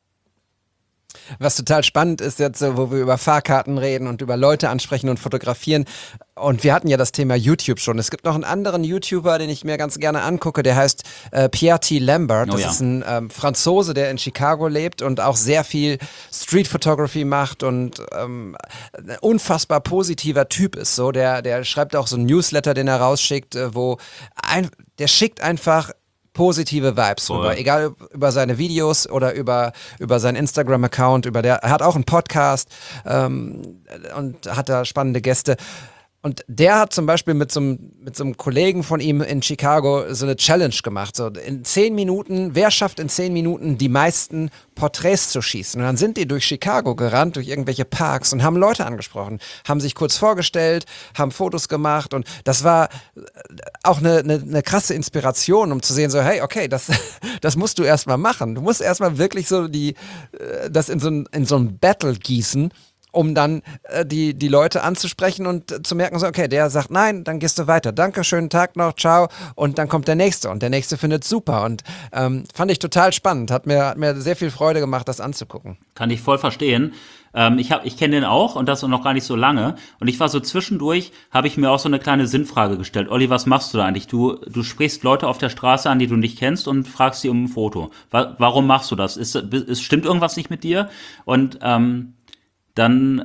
Was total spannend ist jetzt, so, wo wir über Fahrkarten reden und über Leute ansprechen und fotografieren. Und wir hatten ja das Thema YouTube schon. Es gibt noch einen anderen YouTuber, den ich mir ganz gerne angucke, der heißt äh, Pierre T. Lambert. Das oh ja. ist ein ähm, Franzose, der in Chicago lebt und auch sehr viel Street Photography macht und ähm, ein unfassbar positiver Typ ist. So, der, der schreibt auch so einen Newsletter, den er rausschickt, äh, wo ein, der schickt einfach positive Vibes Voll. rüber, egal über seine Videos oder über, über seinen Instagram-Account, über der, er hat auch einen Podcast ähm, und hat da spannende Gäste. Und der hat zum Beispiel mit so, einem, mit so einem Kollegen von ihm in Chicago so eine Challenge gemacht. So in zehn Minuten, wer schafft in zehn Minuten die meisten Porträts zu schießen? Und dann sind die durch Chicago gerannt, durch irgendwelche Parks und haben Leute angesprochen, haben sich kurz vorgestellt, haben Fotos gemacht und das war auch eine, eine, eine krasse Inspiration, um zu sehen, so hey, okay, das, das musst du erstmal machen. Du musst erstmal wirklich so die, das in so ein, in so ein Battle gießen, um dann äh, die, die Leute anzusprechen und äh, zu merken, so, okay, der sagt nein, dann gehst du weiter. Danke, schönen Tag noch, ciao. Und dann kommt der Nächste und der Nächste findet es super. Und ähm, fand ich total spannend. Hat mir, hat mir sehr viel Freude gemacht, das anzugucken. Kann ich voll verstehen. Ähm, ich hab, ich kenne den auch und das noch gar nicht so lange. Und ich war so zwischendurch, habe ich mir auch so eine kleine Sinnfrage gestellt. Olli, was machst du da eigentlich? Du, du sprichst Leute auf der Straße an, die du nicht kennst und fragst sie um ein Foto. Wa- warum machst du das? Ist, ist, stimmt irgendwas nicht mit dir? Und ähm, dann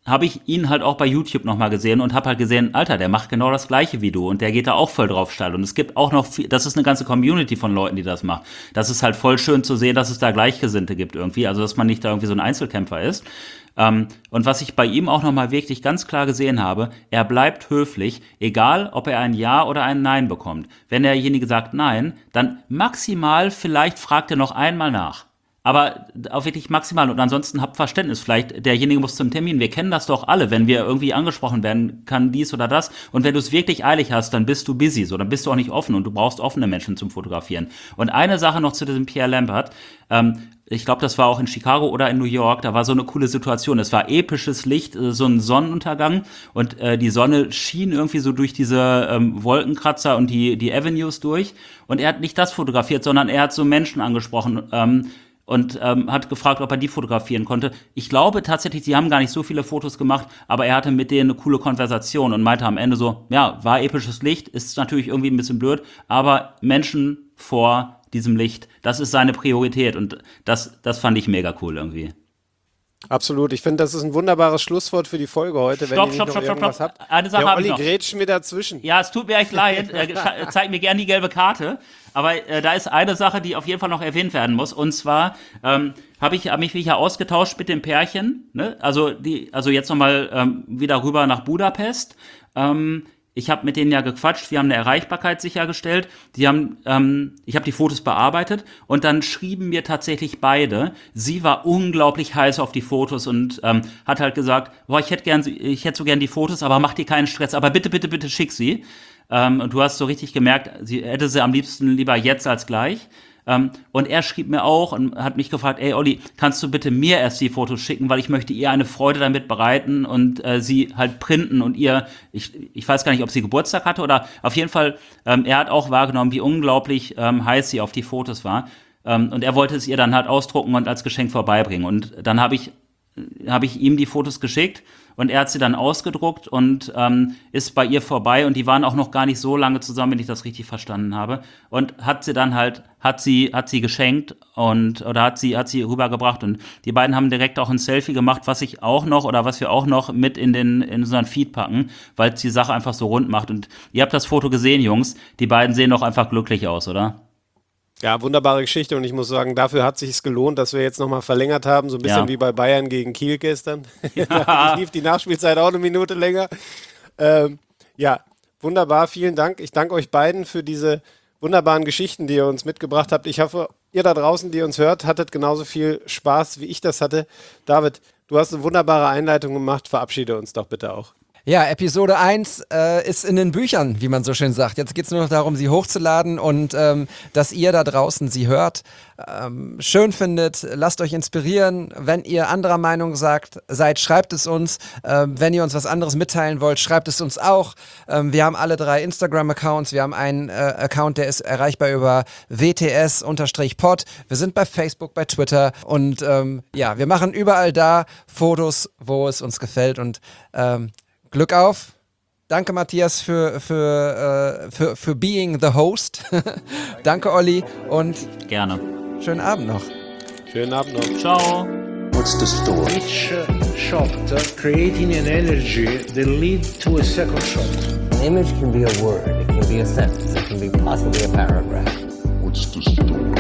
habe ich ihn halt auch bei YouTube nochmal gesehen und habe halt gesehen, Alter, der macht genau das Gleiche wie du und der geht da auch voll drauf steil. Und es gibt auch noch, viel, das ist eine ganze Community von Leuten, die das macht. Das ist halt voll schön zu sehen, dass es da Gleichgesinnte gibt irgendwie, also dass man nicht da irgendwie so ein Einzelkämpfer ist. Ähm, und was ich bei ihm auch nochmal wirklich ganz klar gesehen habe, er bleibt höflich, egal ob er ein Ja oder ein Nein bekommt. Wenn derjenige sagt Nein, dann maximal vielleicht fragt er noch einmal nach. Aber auch wirklich maximal. Und ansonsten habt Verständnis. Vielleicht derjenige muss zum Termin. Wir kennen das doch alle, wenn wir irgendwie angesprochen werden, kann dies oder das. Und wenn du es wirklich eilig hast, dann bist du busy. So, dann bist du auch nicht offen und du brauchst offene Menschen zum Fotografieren. Und eine Sache noch zu diesem Pierre Lambert. Ähm, ich glaube, das war auch in Chicago oder in New York. Da war so eine coole Situation. Es war episches Licht, so ein Sonnenuntergang. Und äh, die Sonne schien irgendwie so durch diese ähm, Wolkenkratzer und die, die Avenues durch. Und er hat nicht das fotografiert, sondern er hat so Menschen angesprochen, ähm, und ähm, hat gefragt, ob er die fotografieren konnte. Ich glaube tatsächlich, sie haben gar nicht so viele Fotos gemacht, aber er hatte mit denen eine coole Konversation und meinte am Ende so, ja, war episches Licht, ist natürlich irgendwie ein bisschen blöd, aber Menschen vor diesem Licht, das ist seine Priorität und das, das fand ich mega cool irgendwie. Absolut. Ich finde, das ist ein wunderbares Schlusswort für die Folge heute, wenn Stopp, ihr nicht stopp, noch stopp, irgendwas stopp. habt. Eine Sache Der habe ich Olli noch. grätscht mir dazwischen. Ja, es tut mir echt leid. Äh, zeig mir gerne die gelbe Karte. Aber äh, da ist eine Sache, die auf jeden Fall noch erwähnt werden muss. Und zwar ähm, habe ich hab mich wieder ausgetauscht mit dem Pärchen. Ne? Also, die, also jetzt nochmal ähm, wieder rüber nach Budapest. Ähm, Ich habe mit denen ja gequatscht, wir haben eine Erreichbarkeit sichergestellt. Die haben, ähm, ich habe die Fotos bearbeitet und dann schrieben mir tatsächlich beide. Sie war unglaublich heiß auf die Fotos und ähm, hat halt gesagt, boah, ich hätte gern, ich hätte so gern die Fotos, aber mach dir keinen Stress, aber bitte, bitte, bitte schick sie. Ähm, und du hast so richtig gemerkt, sie hätte sie am liebsten lieber jetzt als gleich. Um, und er schrieb mir auch und hat mich gefragt, ey Olli, kannst du bitte mir erst die Fotos schicken, weil ich möchte ihr eine Freude damit bereiten und äh, sie halt printen und ihr, ich, ich weiß gar nicht, ob sie Geburtstag hatte oder auf jeden Fall, ähm, er hat auch wahrgenommen, wie unglaublich ähm, heiß sie auf die Fotos war. Ähm, und er wollte es ihr dann halt ausdrucken und als Geschenk vorbeibringen. Und dann habe ich, hab ich ihm die Fotos geschickt. Und er hat sie dann ausgedruckt und ähm, ist bei ihr vorbei und die waren auch noch gar nicht so lange zusammen, wenn ich das richtig verstanden habe. Und hat sie dann halt, hat sie, hat sie geschenkt und oder hat sie, hat sie rübergebracht und die beiden haben direkt auch ein Selfie gemacht, was ich auch noch oder was wir auch noch mit in den in unseren Feed packen, weil es die Sache einfach so rund macht. Und ihr habt das Foto gesehen, Jungs. Die beiden sehen doch einfach glücklich aus, oder? Ja, wunderbare Geschichte und ich muss sagen, dafür hat es sich gelohnt, dass wir jetzt nochmal verlängert haben, so ein bisschen Ja. wie bei Bayern gegen Kiel gestern. Ja. Da lief die Nachspielzeit auch eine Minute länger. Ähm, ja, wunderbar, vielen Dank. Ich danke euch beiden für diese wunderbaren Geschichten, die ihr uns mitgebracht habt. Ich hoffe, ihr da draußen, die uns hört, hattet genauso viel Spaß, wie ich das hatte. David, du hast eine wunderbare Einleitung gemacht, verabschiede uns doch bitte auch. Ja, Episode eins äh, ist in den Büchern, wie man so schön sagt. Jetzt geht es nur noch darum, sie hochzuladen und ähm, dass ihr da draußen sie hört, ähm, schön findet. Lasst euch inspirieren. Wenn ihr anderer Meinung sagt, seid, schreibt es uns. Ähm, wenn ihr uns was anderes mitteilen wollt, schreibt es uns auch. Ähm, wir haben alle drei Instagram-Accounts. Wir haben einen äh, Account, der ist erreichbar über W T S Pod. Wir sind bei Facebook, bei Twitter und ähm, ja, wir machen überall da Fotos, wo es uns gefällt und ähm, Glück auf. Danke, Matthias, für, für, äh, für, für being the host. Danke, Olli. Und Gerne. schönen Abend noch. Schönen Abend noch. Ciao. What's the story? Each uh, shot uh, creating an energy that leads to a second shot. An image can be a word, it can be a sentence, it can be possibly a paragraph. What's the story?